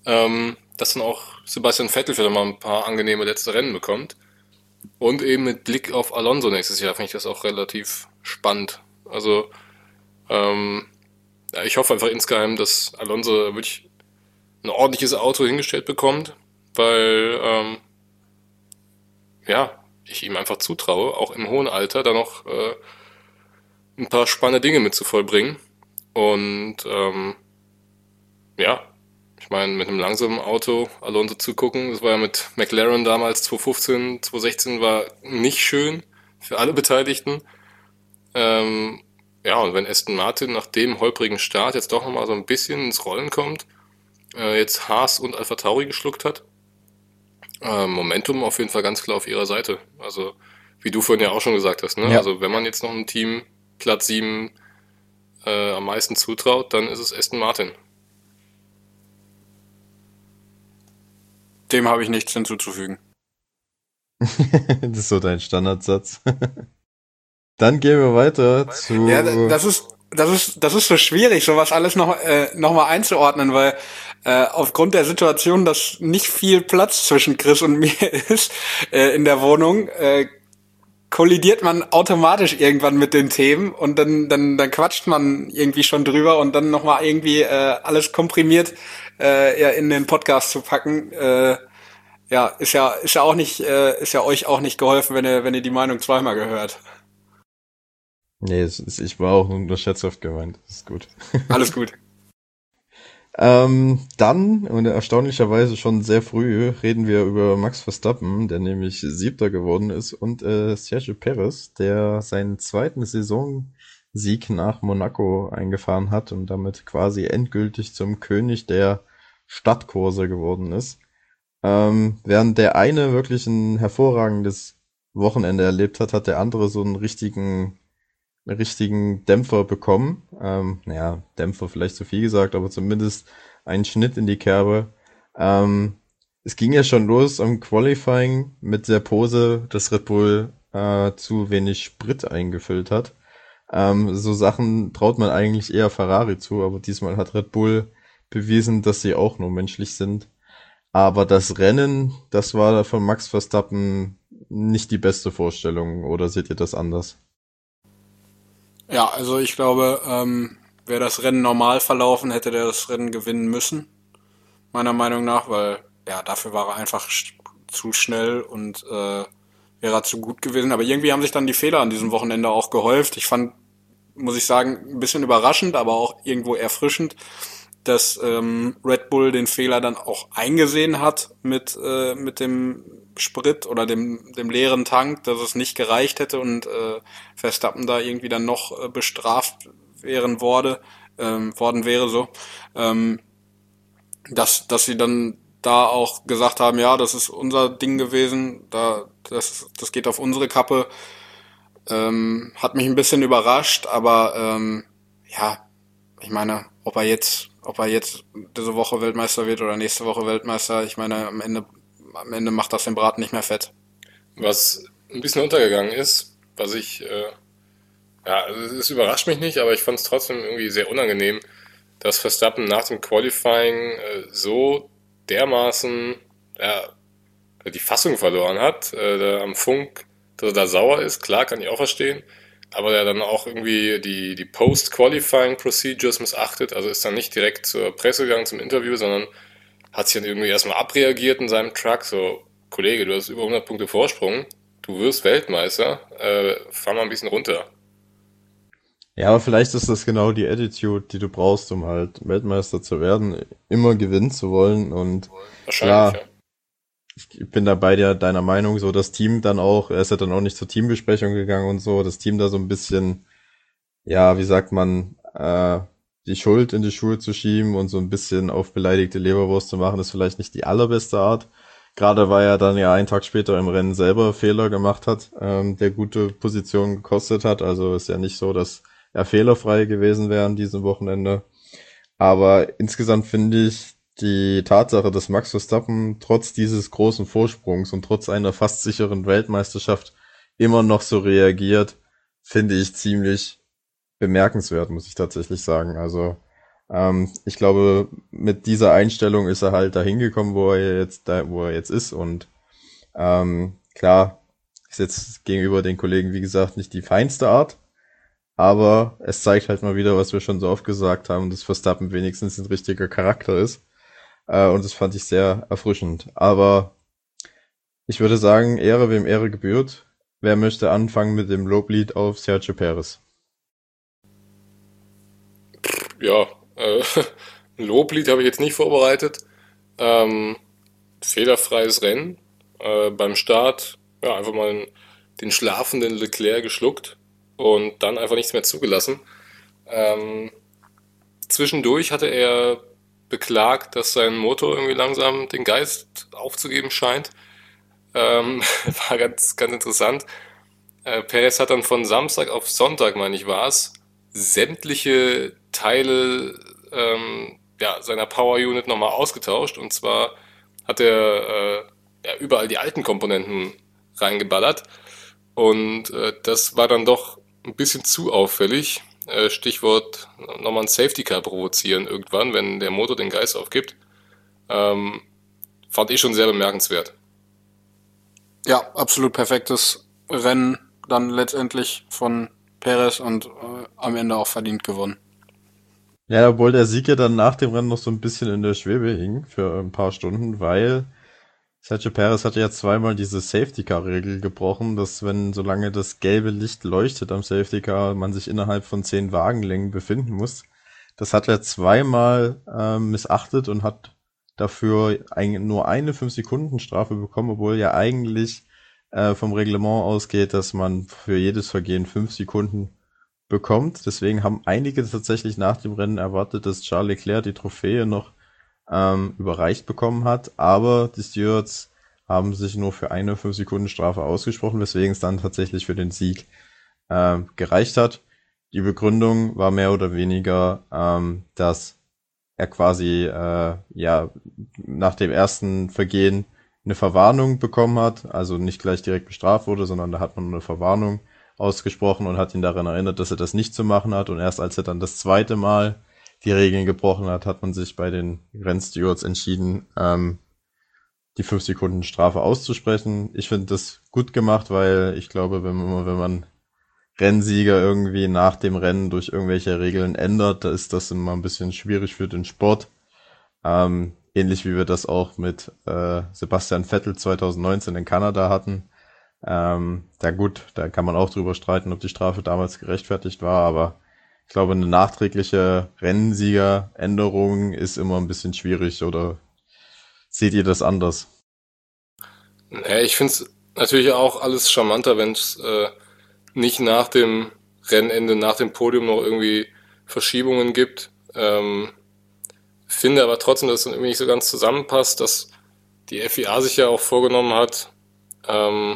ähm, dass dann auch Sebastian Vettel vielleicht mal ein paar angenehme letzte Rennen bekommt. Und eben mit Blick auf Alonso nächstes Jahr finde ich das auch relativ spannend. Also, ähm, ja, ich hoffe einfach insgeheim, dass Alonso wirklich ein ordentliches Auto hingestellt bekommt, weil, ähm, ja, ich ihm einfach zutraue, auch im hohen Alter da noch äh, ein paar spannende Dinge mit zu vollbringen. Und ähm, ja, ich meine, mit einem langsamen Auto Alonso zugucken, das war ja mit McLaren damals zwanzig fünfzehn, zwanzig sechzehn war nicht schön für alle Beteiligten. Ähm, ja, und wenn Aston Martin nach dem holprigen Start jetzt doch nochmal so ein bisschen ins Rollen kommt, äh, jetzt Haas und AlphaTauri geschluckt hat, äh, Momentum auf jeden Fall ganz klar auf ihrer Seite. Also, wie du vorhin ja auch schon gesagt hast, ne? Ja. Also, wenn man jetzt noch ein Team Platz sieben äh, am meisten zutraut, dann ist es Aston Martin. Dem habe ich nichts hinzuzufügen. Das ist so dein Standardsatz. Dann gehen wir weiter zu. Ja, das ist, das ist, das ist so schwierig, sowas alles noch, äh, noch mal einzuordnen, weil äh, aufgrund der Situation, dass nicht viel Platz zwischen Chris und mir ist äh, in der Wohnung, äh, kollidiert man automatisch irgendwann mit den Themen und dann, dann, dann quatscht man irgendwie schon drüber und dann noch mal irgendwie äh, alles komprimiert äh, ja, in den Podcast zu packen. Äh, ja, ist ja, ist ja auch nicht, äh, ist ja euch auch nicht geholfen, wenn ihr, wenn ihr die Meinung zweimal gehört. Nee, es ist, ich war auch nur scherzhaft gemeint. Das ist gut. Alles gut. Ähm, dann, und erstaunlicherweise schon sehr früh, reden wir über Max Verstappen, der nämlich Siebter geworden ist, und äh, Sergio Perez, der seinen zweiten Saisonsieg nach Monaco eingefahren hat und damit quasi endgültig zum König der Stadtkurse geworden ist. Ähm, während der eine wirklich ein hervorragendes Wochenende erlebt hat, hat der andere so einen richtigen richtigen Dämpfer bekommen. Ähm, naja, Dämpfer vielleicht zu viel gesagt, aber zumindest einen Schnitt in die Kerbe. Ähm, es ging ja schon los am Qualifying mit der Pose, dass Red Bull äh, zu wenig Sprit eingefüllt hat. Ähm, so Sachen traut man eigentlich eher Ferrari zu, aber diesmal hat Red Bull bewiesen, dass sie auch nur menschlich sind. Aber das Rennen, das war von Max Verstappen nicht die beste Vorstellung, oder seht ihr das anders? Ja, also ich glaube, ähm, wäre das Rennen normal verlaufen, hätte der das Rennen gewinnen müssen, meiner Meinung nach, weil ja, dafür war er einfach sch- zu schnell und äh, wäre er zu gut gewesen. Aber irgendwie haben sich dann die Fehler an diesem Wochenende auch gehäuft. Ich fand, muss ich sagen, ein bisschen überraschend, aber auch irgendwo erfrischend, dass ähm, Red Bull den Fehler dann auch eingesehen hat mit äh, mit dem Sprit oder dem dem leeren Tank, dass es nicht gereicht hätte und äh, Verstappen da irgendwie dann noch äh, bestraft wären wurde ähm, worden wäre so, ähm, dass dass sie dann da auch gesagt haben, ja, das ist unser Ding gewesen, da das das geht auf unsere Kappe, ähm, hat mich ein bisschen überrascht, aber ähm, ja, ich meine, ob er jetzt, ob er jetzt diese Woche Weltmeister wird oder nächste Woche Weltmeister, ich meine, am Ende, am Ende macht das den Braten nicht mehr fett. Was ein bisschen untergegangen ist, was ich, äh, ja, also es überrascht mich nicht, aber ich fand es trotzdem irgendwie sehr unangenehm, dass Verstappen nach dem Qualifying äh, so dermaßen, ja, die Fassung verloren hat, äh, da am Funk, dass er da sauer ist, klar, kann ich auch verstehen, aber er dann auch irgendwie die, die Post-Qualifying-Procedures missachtet, also ist dann nicht direkt zur Presse gegangen zum Interview, sondern hat sich dann irgendwie erstmal abreagiert in seinem Truck, so, Kollege, du hast über hundert Punkte Vorsprung, du wirst Weltmeister, äh, fahr mal ein bisschen runter. Ja, aber vielleicht ist das genau die Attitude, die du brauchst, um halt Weltmeister zu werden, immer gewinnen zu wollen. Und Wahrscheinlich, klar, ja. ich bin da bei dir deiner Meinung, so das Team dann auch, er ist ja dann auch nicht zur Teambesprechung gegangen und so, das Team da so ein bisschen, ja, wie sagt man, äh, die Schuld in die Schuhe zu schieben und so ein bisschen auf beleidigte Leberwurst zu machen, ist vielleicht nicht die allerbeste Art. Gerade weil er dann ja einen Tag später im Rennen selber Fehler gemacht hat, ähm, der gute Position gekostet hat. Also ist ja nicht so, dass er fehlerfrei gewesen wäre an diesem Wochenende. Aber insgesamt finde ich die Tatsache, dass Max Verstappen trotz dieses großen Vorsprungs und trotz einer fast sicheren Weltmeisterschaft immer noch so reagiert, finde ich ziemlich bemerkenswert, muss ich tatsächlich sagen. Also Ähm, ich glaube, mit dieser Einstellung ist er halt dahin gekommen, wo er jetzt da, wo er jetzt ist. Und ähm, klar, ist jetzt gegenüber den Kollegen, wie gesagt, nicht die feinste Art, aber es zeigt halt mal wieder, was wir schon so oft gesagt haben, dass Verstappen wenigstens ein richtiger Charakter ist. Äh, und das fand ich sehr erfrischend. Aber ich würde sagen, Ehre wem Ehre gebührt. Wer möchte anfangen mit dem Loblied auf Sergio Perez? Ja, äh, ein Loblied habe ich jetzt nicht vorbereitet. Ähm, fehlerfreies Rennen. Äh, beim Start, ja, einfach mal den schlafenden Leclerc geschluckt und dann einfach nichts mehr zugelassen. Ähm, zwischendurch hatte er beklagt, dass sein Motor irgendwie langsam den Geist aufzugeben scheint. Ähm, war ganz, ganz interessant. Äh, Perez hat dann von Samstag auf Sonntag, meine ich, war es, sämtliche Teile ähm, ja, seiner Power Unit nochmal ausgetauscht. Und zwar hat er äh, ja, überall die alten Komponenten reingeballert. Und äh, das war dann doch ein bisschen zu auffällig. Äh, Stichwort nochmal ein Safety Car provozieren irgendwann, wenn der Motor den Geist aufgibt. Ähm, fand ich schon sehr bemerkenswert. Ja, absolut perfektes Rennen dann letztendlich von Perez und äh, am Ende auch verdient gewonnen. Ja, obwohl der Sieg ja dann nach dem Rennen noch so ein bisschen in der Schwebe hing für ein paar Stunden, weil Sergio Perez hatte ja zweimal diese Safety-Car-Regel gebrochen, dass wenn, solange das gelbe Licht leuchtet am Safety-Car, man sich innerhalb von zehn Wagenlängen befinden muss. Das hat er zweimal äh, missachtet und hat dafür ein, nur eine fünf Sekunden Strafe bekommen, obwohl ja eigentlich äh, vom Reglement ausgeht, dass man für jedes Vergehen fünf Sekunden bekommt. Deswegen haben einige tatsächlich nach dem Rennen erwartet, dass Charles Leclerc die Trophäe noch ähm, überreicht bekommen hat, aber die Stewards haben sich nur für eine fünf Sekunden Strafe ausgesprochen, weswegen es dann tatsächlich für den Sieg äh, gereicht hat. Die Begründung war mehr oder weniger, ähm, dass er quasi äh, ja nach dem ersten Vergehen eine Verwarnung bekommen hat, also nicht gleich direkt bestraft wurde, sondern da hat man eine Verwarnung ausgesprochen und hat ihn daran erinnert, dass er das nicht zu machen hat, und erst als er dann das zweite Mal die Regeln gebrochen hat, hat man sich bei den Rennstewards entschieden, ähm, die fünf Sekunden Strafe auszusprechen. Ich finde das gut gemacht, weil ich glaube, wenn man, wenn man Rennsieger irgendwie nach dem Rennen durch irgendwelche Regeln ändert, da ist das immer ein bisschen schwierig für den Sport. Ähm, ähnlich wie wir das auch mit äh, Sebastian Vettel zwanzig neunzehn in Kanada hatten. Ähm, da gut, da kann man auch drüber streiten, ob die Strafe damals gerechtfertigt war, aber ich glaube, eine nachträgliche Rennsiegeränderung ist immer ein bisschen schwierig, oder seht ihr das anders? Ja, ich finde es natürlich auch alles charmanter, wenn es äh, nicht nach dem Rennende, nach dem Podium noch irgendwie Verschiebungen gibt. Ähm, finde aber trotzdem, dass es dann irgendwie nicht so ganz zusammenpasst, dass die F I A sich ja auch vorgenommen hat, ähm,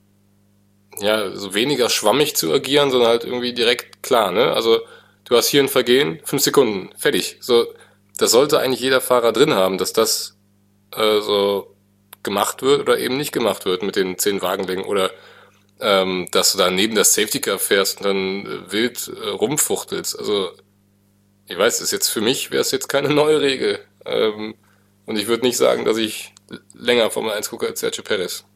ja, so weniger schwammig zu agieren, sondern halt irgendwie direkt klar, ne? Also du hast hier ein Vergehen, fünf Sekunden, fertig. So, das sollte eigentlich jeder Fahrer drin haben, dass das äh, so gemacht wird oder eben nicht gemacht wird mit den zehn Wagenlängen, oder ähm, dass du da neben das Safety Car fährst und dann äh, wild äh, rumfuchtelst. Also ich weiß, ist jetzt für mich wäre es jetzt keine neue Regel. Ähm, und ich würde nicht sagen, dass ich länger Formel eins gucke als Sergio Perez.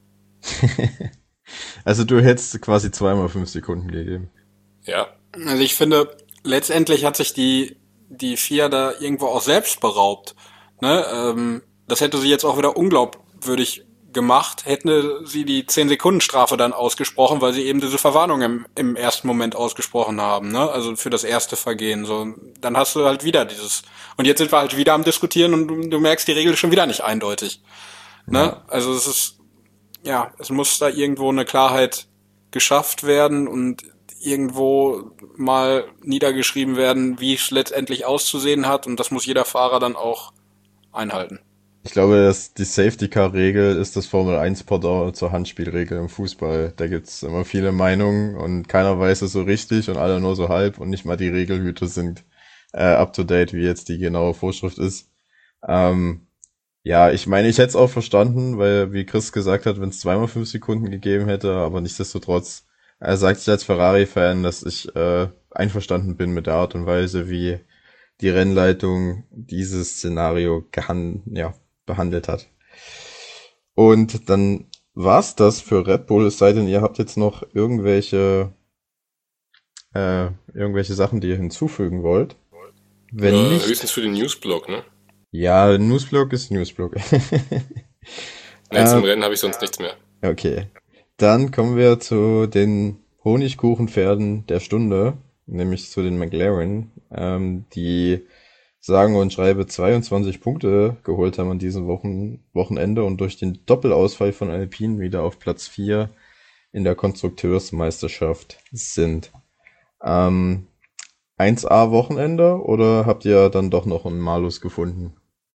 Also du hättest quasi zweimal fünf Sekunden gegeben. Ja. Also ich finde, letztendlich hat sich die, die F I A da irgendwo auch selbst beraubt. Ne? Ähm, das hätte sie jetzt auch wieder unglaubwürdig gemacht, hätte sie die zehn Sekunden Strafe dann ausgesprochen, weil sie eben diese Verwarnung im, im ersten Moment ausgesprochen haben, ne? Also für das erste Vergehen. So, dann hast du halt wieder dieses. Und jetzt sind wir halt wieder am Diskutieren und du, du merkst, die Regel ist schon wieder nicht eindeutig. Ne? Ja. Also es ist, ja, es muss da irgendwo eine Klarheit geschafft werden und irgendwo mal niedergeschrieben werden, wie es letztendlich auszusehen hat, und das muss jeder Fahrer dann auch einhalten. Ich glaube, dass die Safety-Car-Regel ist das Formel eins Pendant zur Handspielregel im Fußball. Da gibt's immer viele Meinungen und keiner weiß es so richtig und alle nur so halb, und nicht mal die Regelhüter sind äh, up-to-date, wie jetzt die genaue Vorschrift ist. Ähm, ja, ich meine, ich hätte es auch verstanden, weil, wie Chris gesagt hat, wenn es zweimal fünf Sekunden gegeben hätte, aber nichtsdestotrotz äh, sagt ich als Ferrari-Fan, dass ich äh, einverstanden bin mit der Art und Weise, wie die Rennleitung dieses Szenario gehan- ja, behandelt hat. Und dann war's das für Red Bull, es sei denn, ihr habt jetzt noch irgendwelche äh, irgendwelche Sachen, die ihr hinzufügen wollt. Wenn Äh, nicht, höchstens für den Newsblog, ne? ja, Newsblog ist Newsblog. Ne, zum äh, Rennen habe ich sonst nichts mehr. okay. Dann kommen wir zu den Honigkuchenpferden der Stunde, nämlich zu den McLaren, ähm, die sagen und schreibe zweiundzwanzig Punkte geholt haben an diesem Wochen Wochenende und durch den Doppelausfall von Alpine wieder auf Platz vier in der Konstrukteursmeisterschaft sind. Ähm, eins A Wochenende oder habt ihr dann doch noch einen Malus gefunden?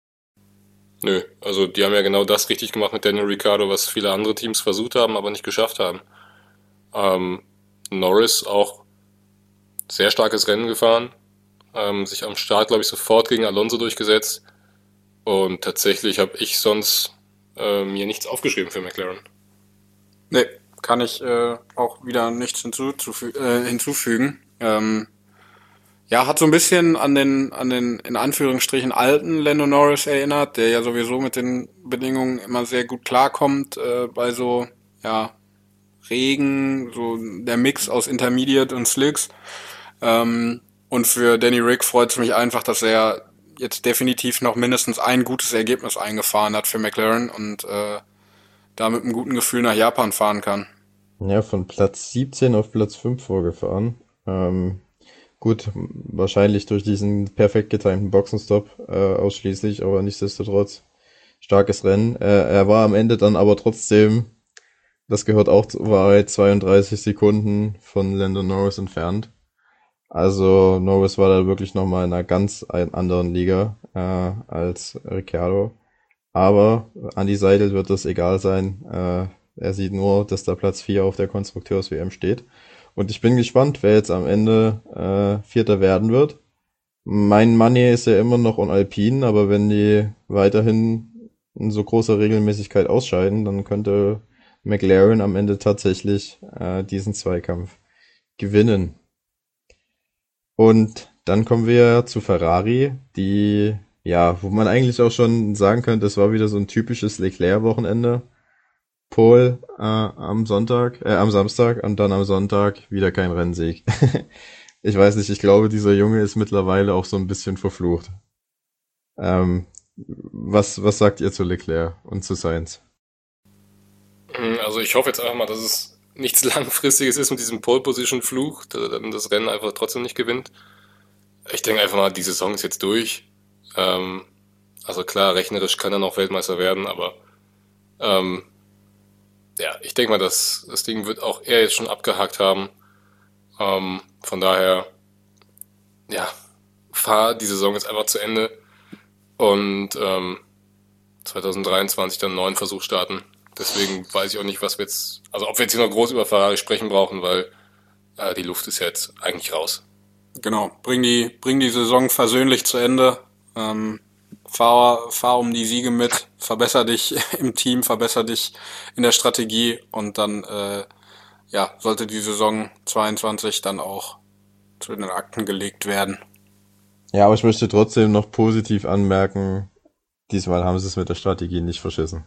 Nö, also die haben ja genau das richtig gemacht mit Daniel Ricciardo, was viele andere Teams versucht haben, aber nicht geschafft haben. Ähm, Norris auch sehr starkes Rennen gefahren, ähm, sich am Start, glaube ich, sofort gegen Alonso durchgesetzt. Und tatsächlich habe ich sonst äh, mir nichts aufgeschrieben für McLaren. Nee, kann ich äh, auch wieder nichts hinzuzufü- äh, hinzufügen. Ähm, ja, hat so ein bisschen an den, an den in Anführungsstrichen alten Lando Norris erinnert, der ja sowieso mit den Bedingungen immer sehr gut klarkommt äh, bei so, ja, Regen, so der Mix aus Intermediate und Slicks. Ähm, und für Danny Rick freut es mich einfach, dass er jetzt definitiv noch mindestens ein gutes Ergebnis eingefahren hat für McLaren und äh, da mit einem guten Gefühl nach Japan fahren kann. Ja, von Platz siebzehn auf Platz fünf vorgefahren. Ähm, gut, wahrscheinlich durch diesen perfekt getimten Boxenstopp äh, ausschließlich, aber nichtsdestotrotz starkes Rennen. Äh, er war am Ende dann aber trotzdem, das gehört auch zur Wahrheit, zweiunddreißig Sekunden von Lando Norris entfernt. Also Norris war da wirklich nochmal in einer ganz ein- anderen Liga äh, als Ricciardo. Aber Andy Seidel wird das egal sein. Äh, er sieht nur, dass da Platz vier auf der Konstrukteurs-W M steht. Und ich bin gespannt, wer jetzt am Ende äh, Vierter werden wird. Mein Money ist ja immer noch on Alpine, aber wenn die weiterhin in so großer Regelmäßigkeit ausscheiden, dann könnte McLaren am Ende tatsächlich äh, diesen Zweikampf gewinnen. Und dann kommen wir zu Ferrari, die, ja, wo man eigentlich auch schon sagen könnte, es war wieder so ein typisches Leclerc-Wochenende. Pole äh, am Sonntag, äh, am Samstag und dann am Sonntag wieder kein Rennsieg. Ich weiß nicht, ich glaube, dieser Junge ist mittlerweile auch so ein bisschen verflucht. Ähm, was, was sagt ihr zu Leclerc und zu Sainz? Also ich hoffe jetzt einfach mal, dass es nichts Langfristiges ist mit diesem Pole-Position-Fluch, dass er dann das Rennen einfach trotzdem nicht gewinnt. Ich denke einfach mal, die Saison ist jetzt durch. Ähm, also klar, rechnerisch kann er noch Weltmeister werden, aber ähm, ja, ich denke mal, dass das Ding wird auch er jetzt schon abgehakt haben. Ähm, von daher, ja, fahr die Saison jetzt einfach zu Ende und ähm, zwanzig dreiundzwanzig dann einen neuen Versuch starten. Deswegen weiß ich auch nicht, was wir jetzt, also ob wir jetzt hier noch groß über Ferrari sprechen brauchen, weil äh, die Luft ist ja jetzt eigentlich raus. Genau, bring die, bring die Saison versöhnlich zu Ende. Ähm, fahr, fahr um die Siege mit, verbesser dich im Team, verbesser dich in der Strategie und dann äh, ja, sollte die Saison zweiundzwanzig dann auch zu den Akten gelegt werden. Ja, aber ich möchte trotzdem noch positiv anmerken, diesmal haben sie es mit der Strategie nicht verschissen.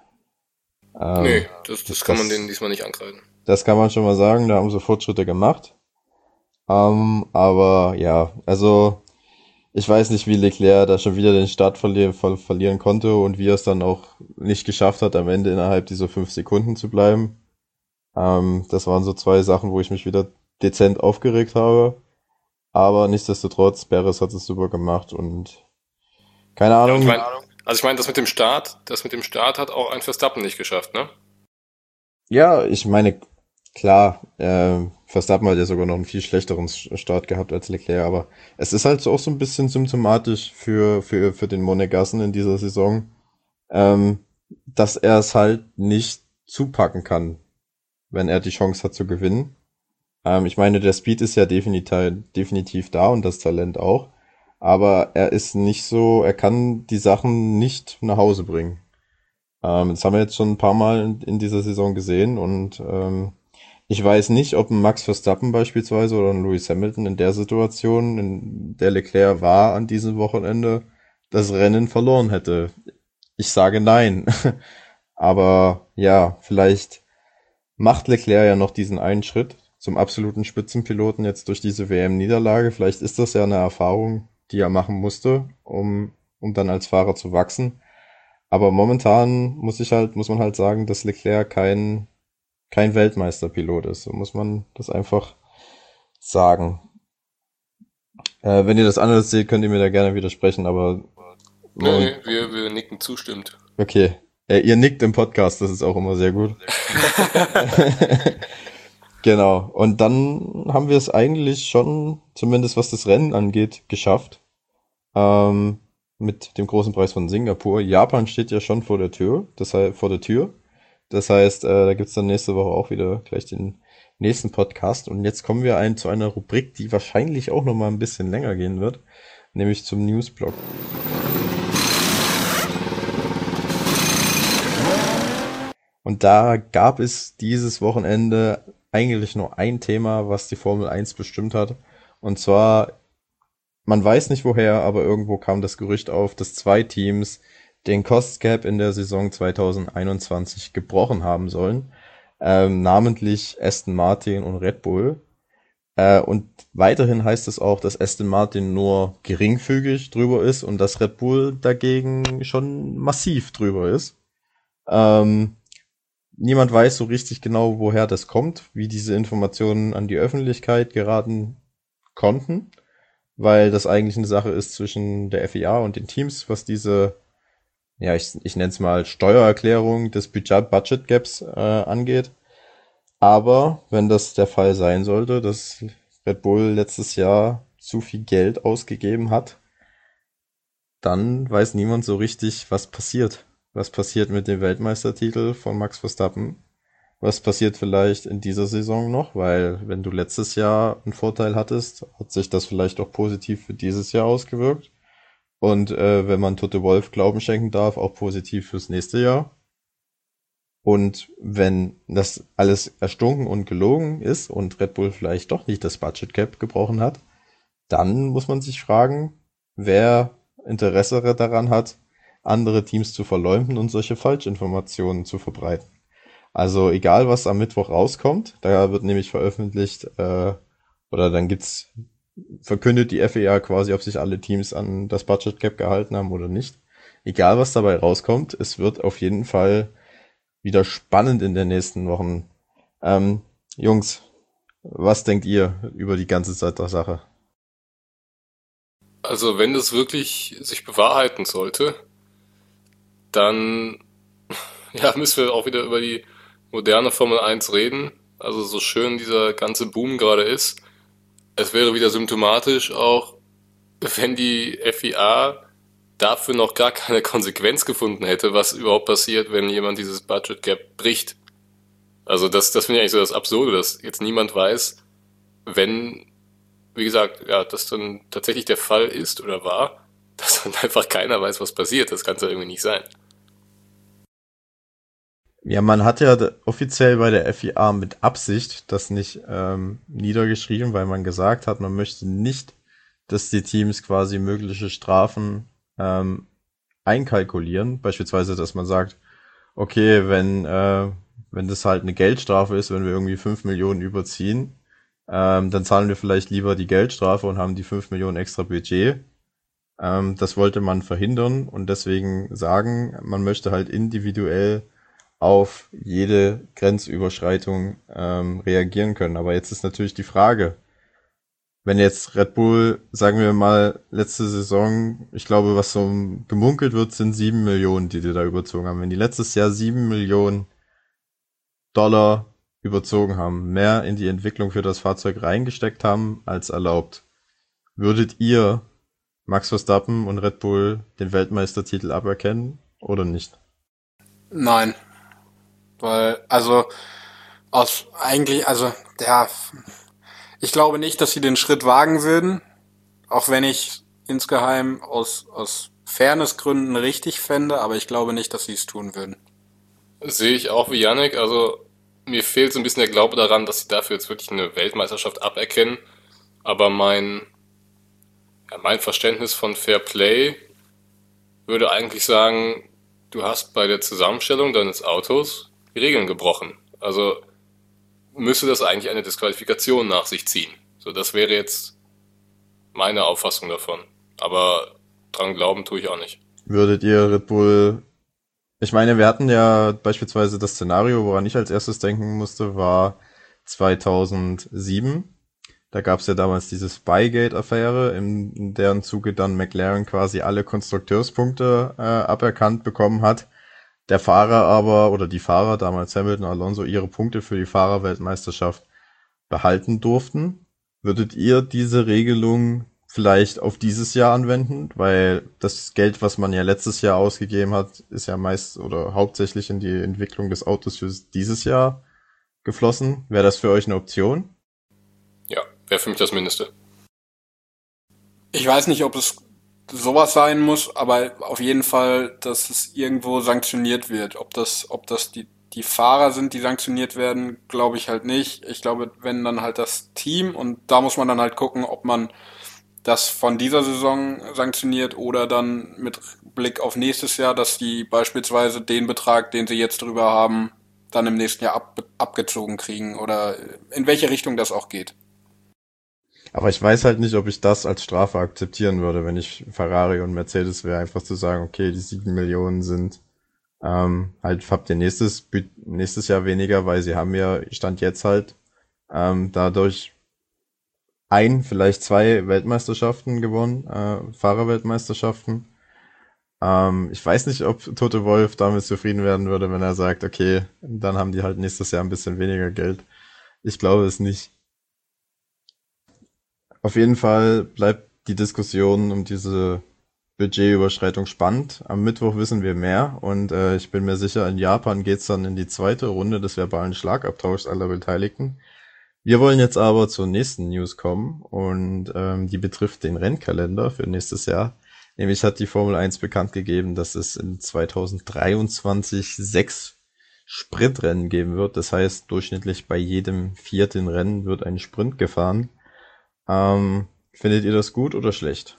Ähm, Nee, das, das das, kann man denen diesmal nicht ankreiden. das kann man schon mal sagen, da haben sie Fortschritte gemacht. Ähm, aber ja, also ich weiß nicht, wie Leclerc da schon wieder den Start verli ver verlieren konnte und wie er es dann auch nicht geschafft hat, am Ende innerhalb dieser fünf Sekunden zu bleiben. Ähm, das waren so zwei Sachen, wo ich mich wieder dezent aufgeregt habe. Aber nichtsdestotrotz, Perez hat es super gemacht und keine Ja, und Ahnung. ich mein, also ich meine, das mit dem Start, das mit dem Start hat auch ein Verstappen nicht geschafft, ne? Ja, ich meine, klar, äh, Verstappen hat ja sogar noch einen viel schlechteren Start gehabt als Leclerc, aber es ist halt so auch so ein bisschen symptomatisch für, für, für den Monegassen in dieser Saison, ähm, dass er es halt nicht zupacken kann, wenn er die Chance hat zu gewinnen. Ähm, ich meine, der Speed ist ja definitiv, definitiv da und das Talent auch, aber er ist nicht so, er kann die Sachen nicht nach Hause bringen. Ähm, das haben wir jetzt schon ein paar Mal in, in dieser Saison gesehen und ähm, Ich weiß nicht, ob ein Max Verstappen beispielsweise oder ein Lewis Hamilton in der Situation, in der Leclerc war an diesem Wochenende, das Rennen verloren hätte. Ich sage nein. Aber ja, vielleicht macht Leclerc ja noch diesen einen Schritt zum absoluten Spitzenpiloten jetzt durch diese W M-Niederlage. Vielleicht ist das ja eine Erfahrung, die er machen musste, um, um dann als Fahrer zu wachsen. Aber momentan muss ich halt, muss man halt sagen, dass Leclerc kein, kein Weltmeisterpilot ist. So muss man das einfach sagen. Äh, wenn ihr das anders seht, könnt ihr mir da gerne widersprechen, aber Nee, nee, wir, wir nicken zustimmt. okay. Äh, ihr nickt im Podcast, das ist auch immer sehr gut. Genau. Und dann haben wir es eigentlich schon, zumindest was das Rennen angeht, geschafft. Ähm, mit dem großen Preis von Singapur. Japan steht ja schon vor der Tür. Das heißt, vor der Tür. Das heißt, äh, da gibt's dann nächste Woche auch wieder gleich den nächsten Podcast. Und jetzt kommen wir ein, zu einer Rubrik, die wahrscheinlich auch noch mal ein bisschen länger gehen wird, nämlich zum Newsblock. Und da gab es dieses Wochenende eigentlich nur ein Thema, was die Formel eins bestimmt hat. Und zwar, man weiß nicht woher, aber irgendwo kam das Gerücht auf, dass zwei Teams den Cost Cap in der Saison zwanzig einundzwanzig gebrochen haben sollen. Ähm, namentlich Aston Martin und Red Bull. Äh, und weiterhin heißt es auch, dass Aston Martin nur geringfügig drüber ist und dass Red Bull dagegen schon massiv drüber ist. Ähm, Niemand weiß so richtig genau, woher das kommt, wie diese Informationen an die Öffentlichkeit geraten konnten, weil das eigentlich eine Sache ist zwischen der F I A und den Teams, was diese, ja, ich, ich nenne es mal Steuererklärung des Budget, Budget Gaps äh, angeht. Aber wenn das der Fall sein sollte, dass Red Bull letztes Jahr zu viel Geld ausgegeben hat, dann weiß niemand so richtig, was passiert. Was passiert mit dem Weltmeistertitel von Max Verstappen? Was passiert vielleicht in dieser Saison noch? Weil wenn du letztes Jahr einen Vorteil hattest, hat sich das vielleicht auch positiv für dieses Jahr ausgewirkt. Und äh, wenn man Toto Wolff Glauben schenken darf, auch positiv fürs nächste Jahr. Und wenn das alles erstunken und gelogen ist und Red Bull vielleicht doch nicht das Budget Cap gebrochen hat, dann muss man sich fragen, wer Interesse daran hat, andere Teams zu verleumden und solche Falschinformationen zu verbreiten. Also egal, was am Mittwoch rauskommt, da wird nämlich veröffentlicht, äh, oder dann gibt's, verkündet die F I A quasi, ob sich alle Teams an das Budget Cap gehalten haben oder nicht. Egal, was dabei rauskommt, es wird auf jeden Fall wieder spannend in den nächsten Wochen. Ähm, Jungs, was denkt ihr über die ganze Sache? Also wenn das wirklich sich bewahrheiten sollte, dann ja, müssen wir auch wieder über die moderne Formel eins reden. Also so schön dieser ganze Boom gerade ist. Es wäre wieder symptomatisch auch, wenn die F I A dafür noch gar keine Konsequenz gefunden hätte, was überhaupt passiert, wenn jemand dieses Budget Gap bricht. Also das, das finde ich eigentlich so das Absurde, dass jetzt niemand weiß, wenn, wie gesagt, ja, das dann tatsächlich der Fall ist oder war, dass dann einfach keiner weiß, was passiert. Das kann es ja irgendwie nicht sein. Ja, man hat ja offiziell bei der F I A mit Absicht das nicht ähm, niedergeschrieben, weil man gesagt hat, man möchte nicht, dass die Teams quasi mögliche Strafen ähm, einkalkulieren. Beispielsweise, dass man sagt, okay, wenn äh, wenn das halt eine Geldstrafe ist, wenn wir irgendwie fünf Millionen überziehen, ähm, dann zahlen wir vielleicht lieber die Geldstrafe und haben die fünf Millionen extra Budget. Ähm, das wollte man verhindern und deswegen sagen, man möchte halt individuell auf jede Grenzüberschreitung ähm, reagieren können. Aber jetzt ist natürlich die Frage, wenn jetzt Red Bull, sagen wir mal, letzte Saison, ich glaube, was so gemunkelt wird, sind sieben Millionen, die die da überzogen haben. Wenn die letztes Jahr sieben Millionen Dollar überzogen haben, mehr in die Entwicklung für das Fahrzeug reingesteckt haben, als erlaubt, würdet ihr Max Verstappen und Red Bull den Weltmeistertitel aberkennen oder nicht? Nein. Weil, also, aus, eigentlich, also, ja, ich glaube nicht, dass sie den Schritt wagen würden, auch wenn ich insgeheim aus, aus Fairnessgründen richtig fände, aber ich glaube nicht, dass sie es tun würden. Das sehe ich auch wie Yannick, also mir fehlt so ein bisschen der Glaube daran, dass sie dafür jetzt wirklich eine Weltmeisterschaft aberkennen. Aber mein, ja, mein Verständnis von Fair Play würde eigentlich sagen, du hast bei der Zusammenstellung deines Autos die Regeln gebrochen. Also müsste das eigentlich eine Disqualifikation nach sich ziehen. So, das wäre jetzt meine Auffassung davon. Aber dran glauben tue ich auch nicht. Würdet ihr Red Bull, ich meine, wir hatten ja beispielsweise das Szenario, woran ich als erstes denken musste, war zweitausendsieben. Da gab es ja damals diese Spygate-Affäre, in, in deren Zuge dann McLaren quasi alle Konstrukteurspunkte äh, aberkannt bekommen hat. Der Fahrer aber, oder die Fahrer, damals Hamilton, Alonso, ihre Punkte für die Fahrerweltmeisterschaft behalten durften. Würdet ihr diese Regelung vielleicht auf dieses Jahr anwenden? Weil das Geld, was man ja letztes Jahr ausgegeben hat, ist ja meist oder hauptsächlich in die Entwicklung des Autos für dieses Jahr geflossen. Wäre das für euch eine Option? Ja, wäre für mich das Mindeste. Ich weiß nicht, ob es sowas sein muss, aber auf jeden Fall, dass es irgendwo sanktioniert wird. Ob das, ob das die, die Fahrer sind, die sanktioniert werden, glaube ich halt nicht. Ich glaube, wenn dann halt das Team, und da muss man dann halt gucken, ob man das von dieser Saison sanktioniert oder dann mit Blick auf nächstes Jahr, dass die beispielsweise den Betrag, den sie jetzt drüber haben, dann im nächsten Jahr ab, abgezogen kriegen oder in welche Richtung das auch geht. Aber ich weiß halt nicht, ob ich das als Strafe akzeptieren würde, wenn ich Ferrari und Mercedes wäre, einfach zu sagen, okay, die sieben Millionen sind ähm, halt, habt ihr nächstes nächstes Jahr weniger, weil sie haben ja, Stand jetzt halt, ähm, dadurch ein, vielleicht zwei Weltmeisterschaften gewonnen, äh, Fahrerweltmeisterschaften. Ähm, ich weiß nicht, ob Toto Wolff damit zufrieden werden würde, wenn er sagt, okay, dann haben die halt nächstes Jahr ein bisschen weniger Geld. Ich glaube es nicht. Auf jeden Fall bleibt die Diskussion um diese Budgetüberschreitung spannend. Am Mittwoch wissen wir mehr und äh, ich bin mir sicher, in Japan geht's dann in die zweite Runde des verbalen Schlagabtauschs aller Beteiligten. Wir wollen jetzt aber zur nächsten News kommen und ähm, die betrifft den Rennkalender für nächstes Jahr. Nämlich hat die Formel eins bekannt gegeben, dass es in zweitausenddreiundzwanzig sechs Sprintrennen geben wird. Das heißt, durchschnittlich bei jedem vierten Rennen wird ein Sprint gefahren. Ähm, findet ihr das gut oder schlecht?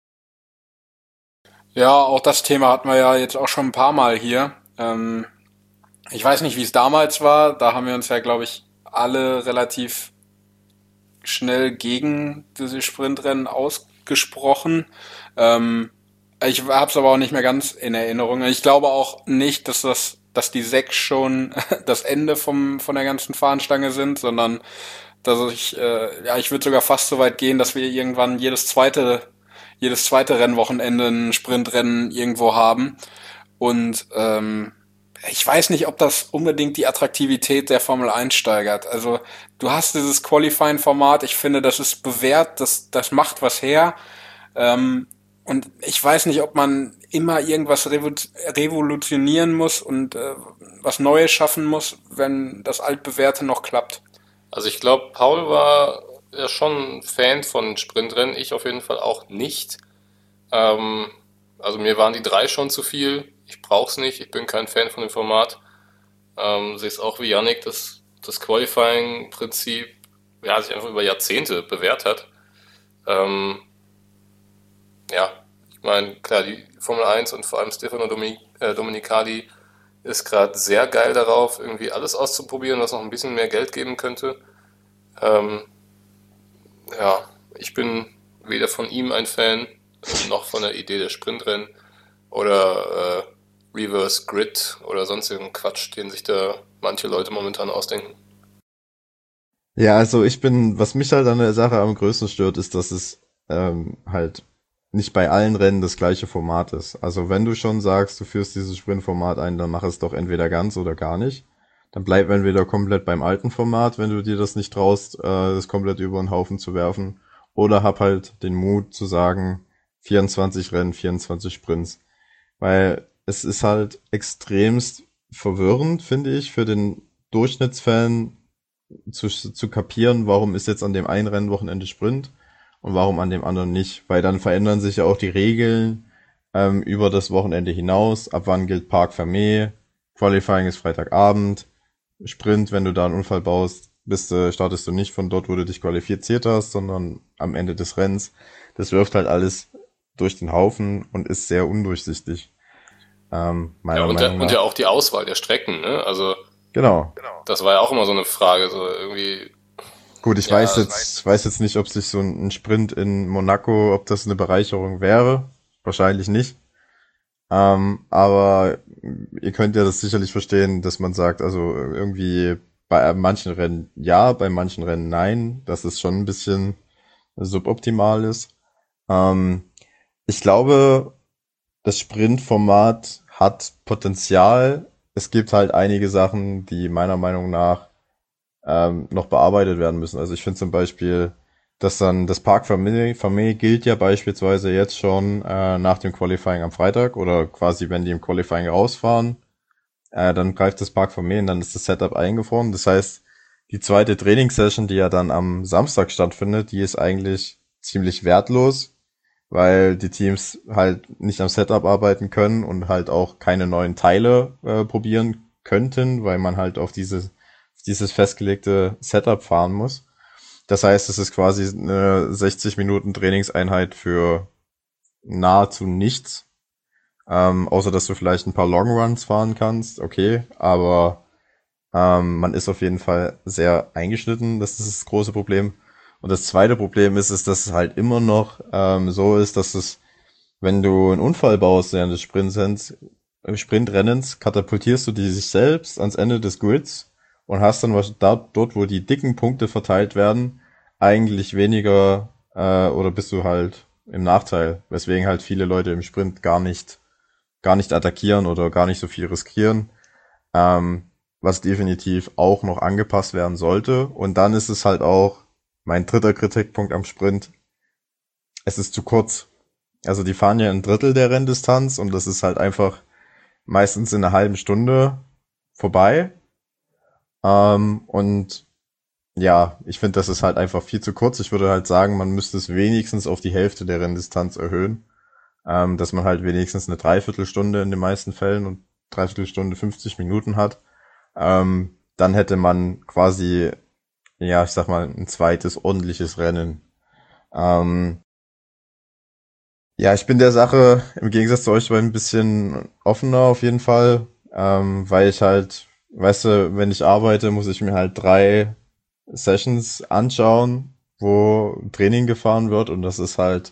Ja, auch das Thema hatten wir ja jetzt auch schon ein paar Mal hier. Ähm, ich weiß nicht, wie es damals war. Da haben wir uns ja, glaube ich, alle relativ schnell gegen diese Sprintrennen ausgesprochen. Ähm, ich habe es aber auch nicht mehr ganz in Erinnerung. Ich glaube auch nicht, dass das, dass die sechs schon das Ende vom von der ganzen Fahnenstange sind, sondern dass ich, äh, ja, ich würde sogar fast so weit gehen, dass wir irgendwann jedes zweite, jedes zweite Rennwochenende ein Sprintrennen irgendwo haben. Und ähm, ich weiß nicht, ob das unbedingt die Attraktivität der Formel eins steigert. Also du hast dieses Qualifying-Format, ich finde, das ist bewährt, das, das macht was her. Ähm, und ich weiß nicht, ob man immer irgendwas revolutionieren muss und äh, was Neues schaffen muss, wenn das Altbewährte noch klappt. Also ich glaube, Paul war ja schon Fan von Sprintrennen, ich auf jeden Fall auch nicht. Ähm, also mir waren die drei schon zu viel. Ich brauch's nicht, ich bin kein Fan von dem Format. Ähm, sehe es auch wie Yannick, dass das Qualifying-Prinzip ja, sich einfach über Jahrzehnte bewährt hat. Ähm, ja, ich meine, klar, die Formel eins und vor allem Stefano Domin- äh, Domenicali ist gerade sehr geil darauf, irgendwie alles auszuprobieren, was noch ein bisschen mehr Geld geben könnte. Ähm, ja, ich bin weder von ihm ein Fan, noch von der Idee der Sprintrennen oder äh, Reverse Grid oder sonstigen Quatsch, den sich da manche Leute momentan ausdenken. Ja, also ich bin, was mich halt an der Sache am größten stört, ist, dass es ähm, halt nicht bei allen Rennen das gleiche Format ist. Also wenn du schon sagst, du führst dieses Sprintformat ein, dann mach es doch entweder ganz oder gar nicht. Dann bleib entweder komplett beim alten Format, wenn du dir das nicht traust, äh, das komplett über den Haufen zu werfen. Oder hab halt den Mut zu sagen, vierundzwanzig Rennen, vierundzwanzig Sprints. Weil es ist halt extremst verwirrend, finde ich, für den Durchschnittsfan zu, zu kapieren, warum ist jetzt an dem einen Rennwochenende Sprint und warum an dem anderen nicht. Weil dann verändern sich ja auch die Regeln ähm, über das Wochenende hinaus. Ab wann gilt Parc Fermé? Qualifying ist Freitagabend. Sprint, wenn du da einen Unfall baust, bist du, startest du nicht von dort, wo du dich qualifiziert hast, sondern am Ende des Rennens. Das wirft halt alles durch den Haufen und ist sehr undurchsichtig. Ähm, Ja, meiner und, der, Meinung und nach. ja auch die Auswahl der Strecken, ne? Also, Genau. das war ja auch immer so eine Frage, so irgendwie, Gut, ich weiß ja, jetzt, weiß jetzt nicht, ob sich so ein Sprint in Monaco, ob das eine Bereicherung wäre. Wahrscheinlich nicht. Ähm, aber ihr könnt ja das sicherlich verstehen, dass man sagt, also irgendwie bei manchen Rennen ja, bei manchen Rennen nein, dass es schon ein bisschen suboptimal ist. Ähm, ich glaube, das Sprintformat hat Potenzial. Es gibt halt einige Sachen, die meiner Meinung nach ähm, noch bearbeitet werden müssen. Also ich finde zum Beispiel, dass dann das Parc Fermé gilt ja beispielsweise jetzt schon äh, nach dem Qualifying am Freitag oder quasi wenn die im Qualifying rausfahren, äh, dann greift das Parc Fermé und dann ist das Setup eingefroren. Das heißt, die zweite Trainingssession, die ja dann am Samstag stattfindet, die ist eigentlich ziemlich wertlos, weil die Teams halt nicht am Setup arbeiten können und halt auch keine neuen Teile äh, probieren könnten, weil man halt auf diese, dieses festgelegte Setup fahren muss. Das heißt, es ist quasi eine sechzig Minuten Trainingseinheit für nahezu nichts. Ähm, außer dass du vielleicht ein paar Long Runs fahren kannst, okay, aber ähm, man ist auf jeden Fall sehr eingeschnitten, das ist das große Problem. Und das zweite Problem ist, ist, dass es halt immer noch ähm, so ist, dass es, wenn du einen Unfall baust während des Sprintrennens, Sprintrennens, katapultierst du die sich selbst ans Ende des Grids und hast dann was da, dort, wo die dicken Punkte verteilt werden, eigentlich weniger äh, oder bist du halt im Nachteil, weswegen halt viele Leute im Sprint gar nicht gar nicht attackieren oder gar nicht so viel riskieren, ähm, was definitiv auch noch angepasst werden sollte. Und dann ist es halt auch mein dritter Kritikpunkt am Sprint. Es ist zu kurz. Also die fahren ja ein Drittel der Renndistanz und das ist halt einfach meistens in einer halben Stunde vorbei. Ähm, und ja, ich finde, das ist halt einfach viel zu kurz. Ich würde halt sagen, man müsste es wenigstens auf die Hälfte der Renndistanz erhöhen. Ähm, dass man halt wenigstens eine Dreiviertelstunde in den meisten Fällen und Dreiviertelstunde fünfzig Minuten hat. Ähm, dann hätte man quasi, ja, ich sag mal, ein zweites ordentliches Rennen. Ähm, ja, ich bin der Sache im Gegensatz zu euch ein bisschen offener auf jeden Fall, ähm, weil ich halt, weißt du, wenn ich arbeite, muss ich mir halt drei Sessions anschauen, wo Training gefahren wird und das ist halt,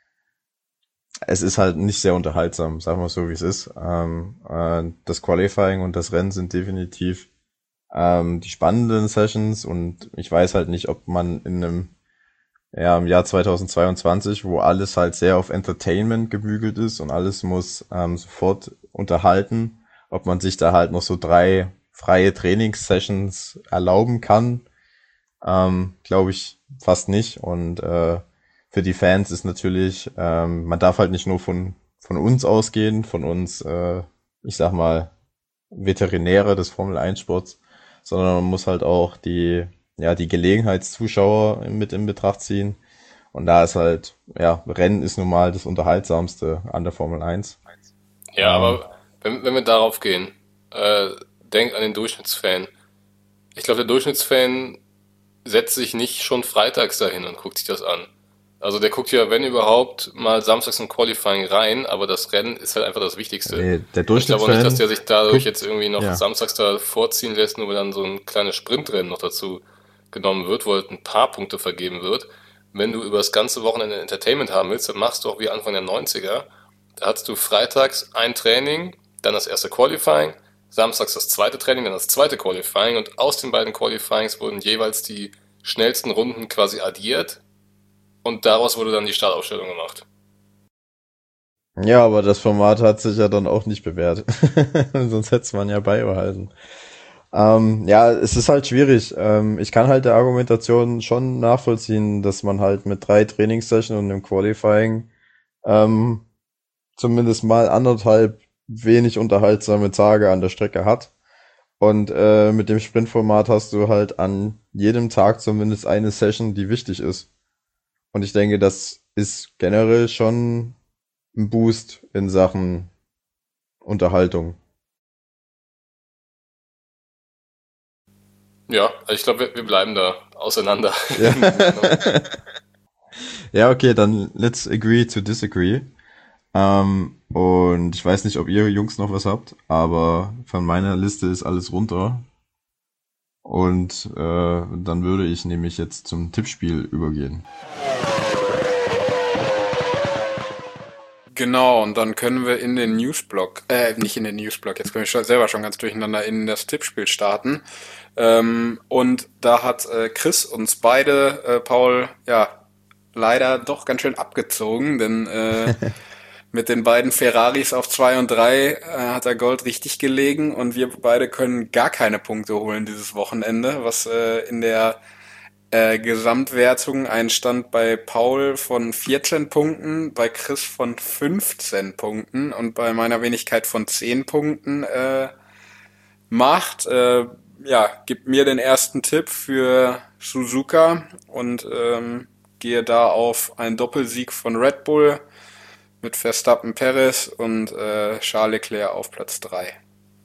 es ist halt nicht sehr unterhaltsam, sagen wir es so, wie es ist. Ähm, äh, das Qualifying und das Rennen sind definitiv ähm, die spannenden Sessions und ich weiß halt nicht, ob man in einem, ja, im Jahr zweitausendzweiundzwanzig, wo alles halt sehr auf Entertainment gebügelt ist und alles muss ähm, sofort unterhalten, ob man sich da halt noch so drei freie Trainingssessions erlauben kann, ähm, glaube ich fast nicht. Und äh, für die Fans ist natürlich, ähm, man darf halt nicht nur von von uns ausgehen, von uns, äh, ich sag mal, Veterinäre des Formel eins Sports, sondern man muss halt auch die, ja, die Gelegenheitszuschauer mit in Betracht ziehen. Und da ist halt, ja, Rennen ist nun mal das Unterhaltsamste an der Formel eins. ja, Ähm, aber wenn, wenn wir darauf gehen, äh, denk an den Durchschnittsfan. Ich glaube, der Durchschnittsfan setzt sich nicht schon freitags dahin und guckt sich das an. Also der guckt ja, wenn überhaupt, mal samstags im Qualifying rein, aber das Rennen ist halt einfach das Wichtigste. nee, der Und ich glaube auch nicht, dass Durchschnittsfan der sich dadurch guckt, jetzt irgendwie noch ja. samstags da vorziehen lässt, nur weil dann so ein kleines Sprintrennen noch dazu genommen wird, wo halt ein paar Punkte vergeben wird. Wenn du über das ganze Wochenende Entertainment haben willst, dann machst du auch wie Anfang der neunziger. Da hattest du freitags ein Training, dann das erste Qualifying, samstags das zweite Training, dann das zweite Qualifying und aus den beiden Qualifyings wurden jeweils die schnellsten Runden quasi addiert und daraus wurde dann die Startaufstellung gemacht. Ja, aber das Format hat sich ja dann auch nicht bewährt. Sonst hätte es man ja beibehalten. Ähm, ja, es ist halt schwierig. Ähm, ich kann halt der Argumentation schon nachvollziehen, dass man halt mit drei Trainingssessions und einem Qualifying ähm, zumindest mal anderthalb wenig unterhaltsame Tage an der Strecke hat. Und äh, mit dem Sprintformat hast du halt an jedem Tag zumindest eine Session, die wichtig ist. Und ich denke, das ist generell schon ein Boost in Sachen Unterhaltung. Ja, also ich glaube, wir, wir bleiben da auseinander. Ja. Ja, okay, dann let's agree to disagree. Ähm, und ich weiß nicht, ob ihr Jungs noch was habt, aber von meiner Liste ist alles runter. Und äh, dann würde ich nämlich jetzt zum Tippspiel übergehen. Genau, und dann können wir in den Newsblock, äh, nicht in den Newsblock, jetzt komme ich schon selber schon ganz durcheinander, in das Tippspiel starten. Ähm, und da hat äh, Chris uns beide, äh, Paul, ja, leider doch ganz schön abgezogen, denn äh, mit den beiden Ferraris auf zwei und drei äh, hat er Gold richtig gelegen und wir beide können gar keine Punkte holen dieses Wochenende, was äh, in der äh, Gesamtwertung ein Stand bei Paul von vierzehn Punkten, bei Chris von fünfzehn Punkten und bei meiner Wenigkeit von zehn Punkten äh, macht. Äh, ja, gibt mir den ersten Tipp für Suzuka und ähm, gehe da auf einen Doppelsieg von Red Bull mit Verstappen, Perez und äh, Charles Leclerc auf Platz drei.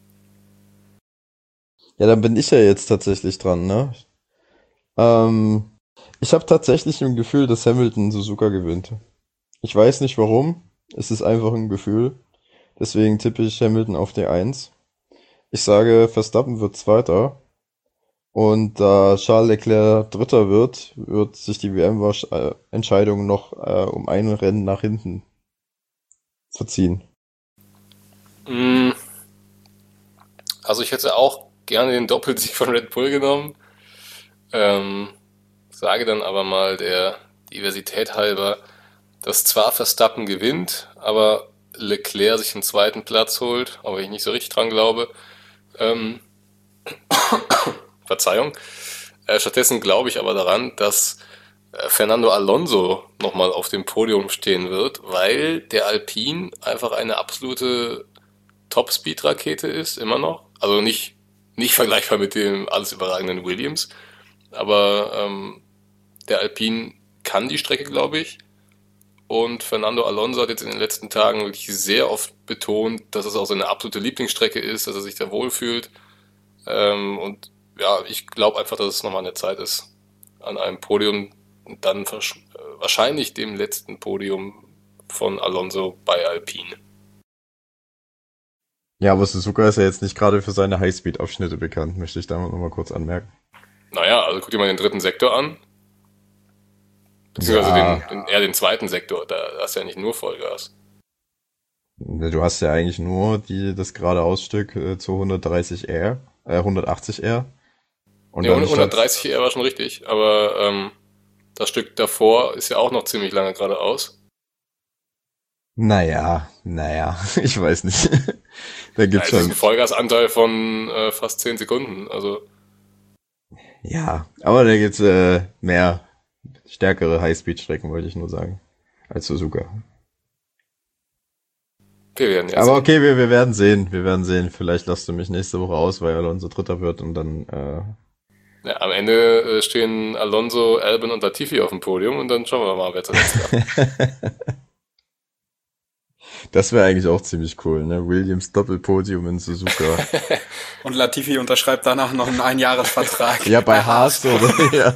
Ja, dann bin ich ja jetzt tatsächlich dran, ne? Ähm, ich habe tatsächlich ein Gefühl, dass Hamilton Suzuka gewinnt. Ich weiß nicht warum, es ist einfach ein Gefühl. Deswegen tippe ich Hamilton auf die eins. Ich sage, Verstappen wird Zweiter. Und da Charles Leclerc Dritter wird, wird sich die W M-Entscheidung noch äh, um ein Rennen nach hinten verziehen. Mm, Also ich hätte auch gerne den Doppelsieg von Red Bull genommen. Ähm, sage dann aber mal der Diversität halber, dass zwar Verstappen gewinnt, aber Leclerc sich den zweiten Platz holt, aber ich nicht so richtig dran glaube. Ähm, Verzeihung. Äh, stattdessen glaube ich aber daran, dass äh, Fernando Alonso nochmal auf dem Podium stehen wird, weil der Alpine einfach eine absolute Top-Speed-Rakete ist, immer noch. Also nicht, nicht vergleichbar mit dem alles überragenden Williams, aber ähm, der Alpine kann die Strecke, glaube ich. Und Fernando Alonso hat jetzt in den letzten Tagen wirklich sehr oft betont, dass es auch seine absolute Lieblingsstrecke ist, dass er sich da wohlfühlt. Ähm, und ja, ich glaube einfach, dass es nochmal an der Zeit ist, an einem Podium und dann versch- äh, wahrscheinlich dem letzten Podium von Alonso bei Alpine. Ja, aber Suzuka ist ja jetzt nicht gerade für seine Highspeed-Abschnitte bekannt, möchte ich da nochmal kurz anmerken. Naja, also guck dir mal den dritten Sektor an, beziehungsweise Ja, den, den, eher den zweiten Sektor, da hast du ja nicht nur Vollgas. du hast ja eigentlich nur die, das geradeausstück äh, zu hundertdreißig R, äh, hundertachtzig R. Und Ja, dann statt, hundertdreißig R war schon richtig, aber ähm, das Stück davor ist ja auch noch ziemlich lange geradeaus. naja, naja, ich weiß nicht. Da Da gibt's ist ein schon, Vollgasanteil von äh, fast zehn Sekunden, also ja, aber da gibt's äh, mehr stärkere Highspeed-Strecken, wollte ich nur sagen, als Suzuka. wir werden ja Aber sehen. okay, wir, wir werden sehen, wir werden sehen. Vielleicht lasst du mich nächste Woche aus, weil Alonso Dritter wird und dann, äh, Ja, am Ende äh, stehen Alonso, Albon und Latifi auf dem Podium und dann schauen wir mal, wer zuletzt war. das wäre eigentlich auch ziemlich cool, ne? Williams Doppelpodium in Suzuka. Und Latifi unterschreibt danach noch einen Einjahresvertrag. Ja, bei Haas oder? Ja.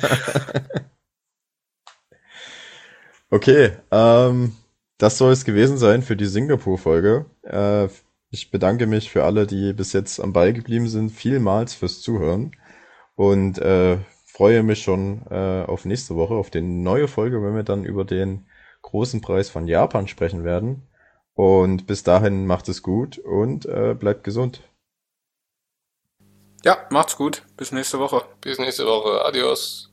Okay, ähm, das soll es gewesen sein für die Singapur-Folge. Äh, ich bedanke mich für alle, die bis jetzt am Ball geblieben sind, vielmals fürs Zuhören und äh, freue mich schon äh, auf nächste Woche, auf die neue Folge, wenn wir dann über den großen Preis von Japan sprechen werden. Und bis dahin macht es gut und äh, bleibt gesund. Ja, macht's gut. Bis nächste Woche. Bis nächste Woche. Adios.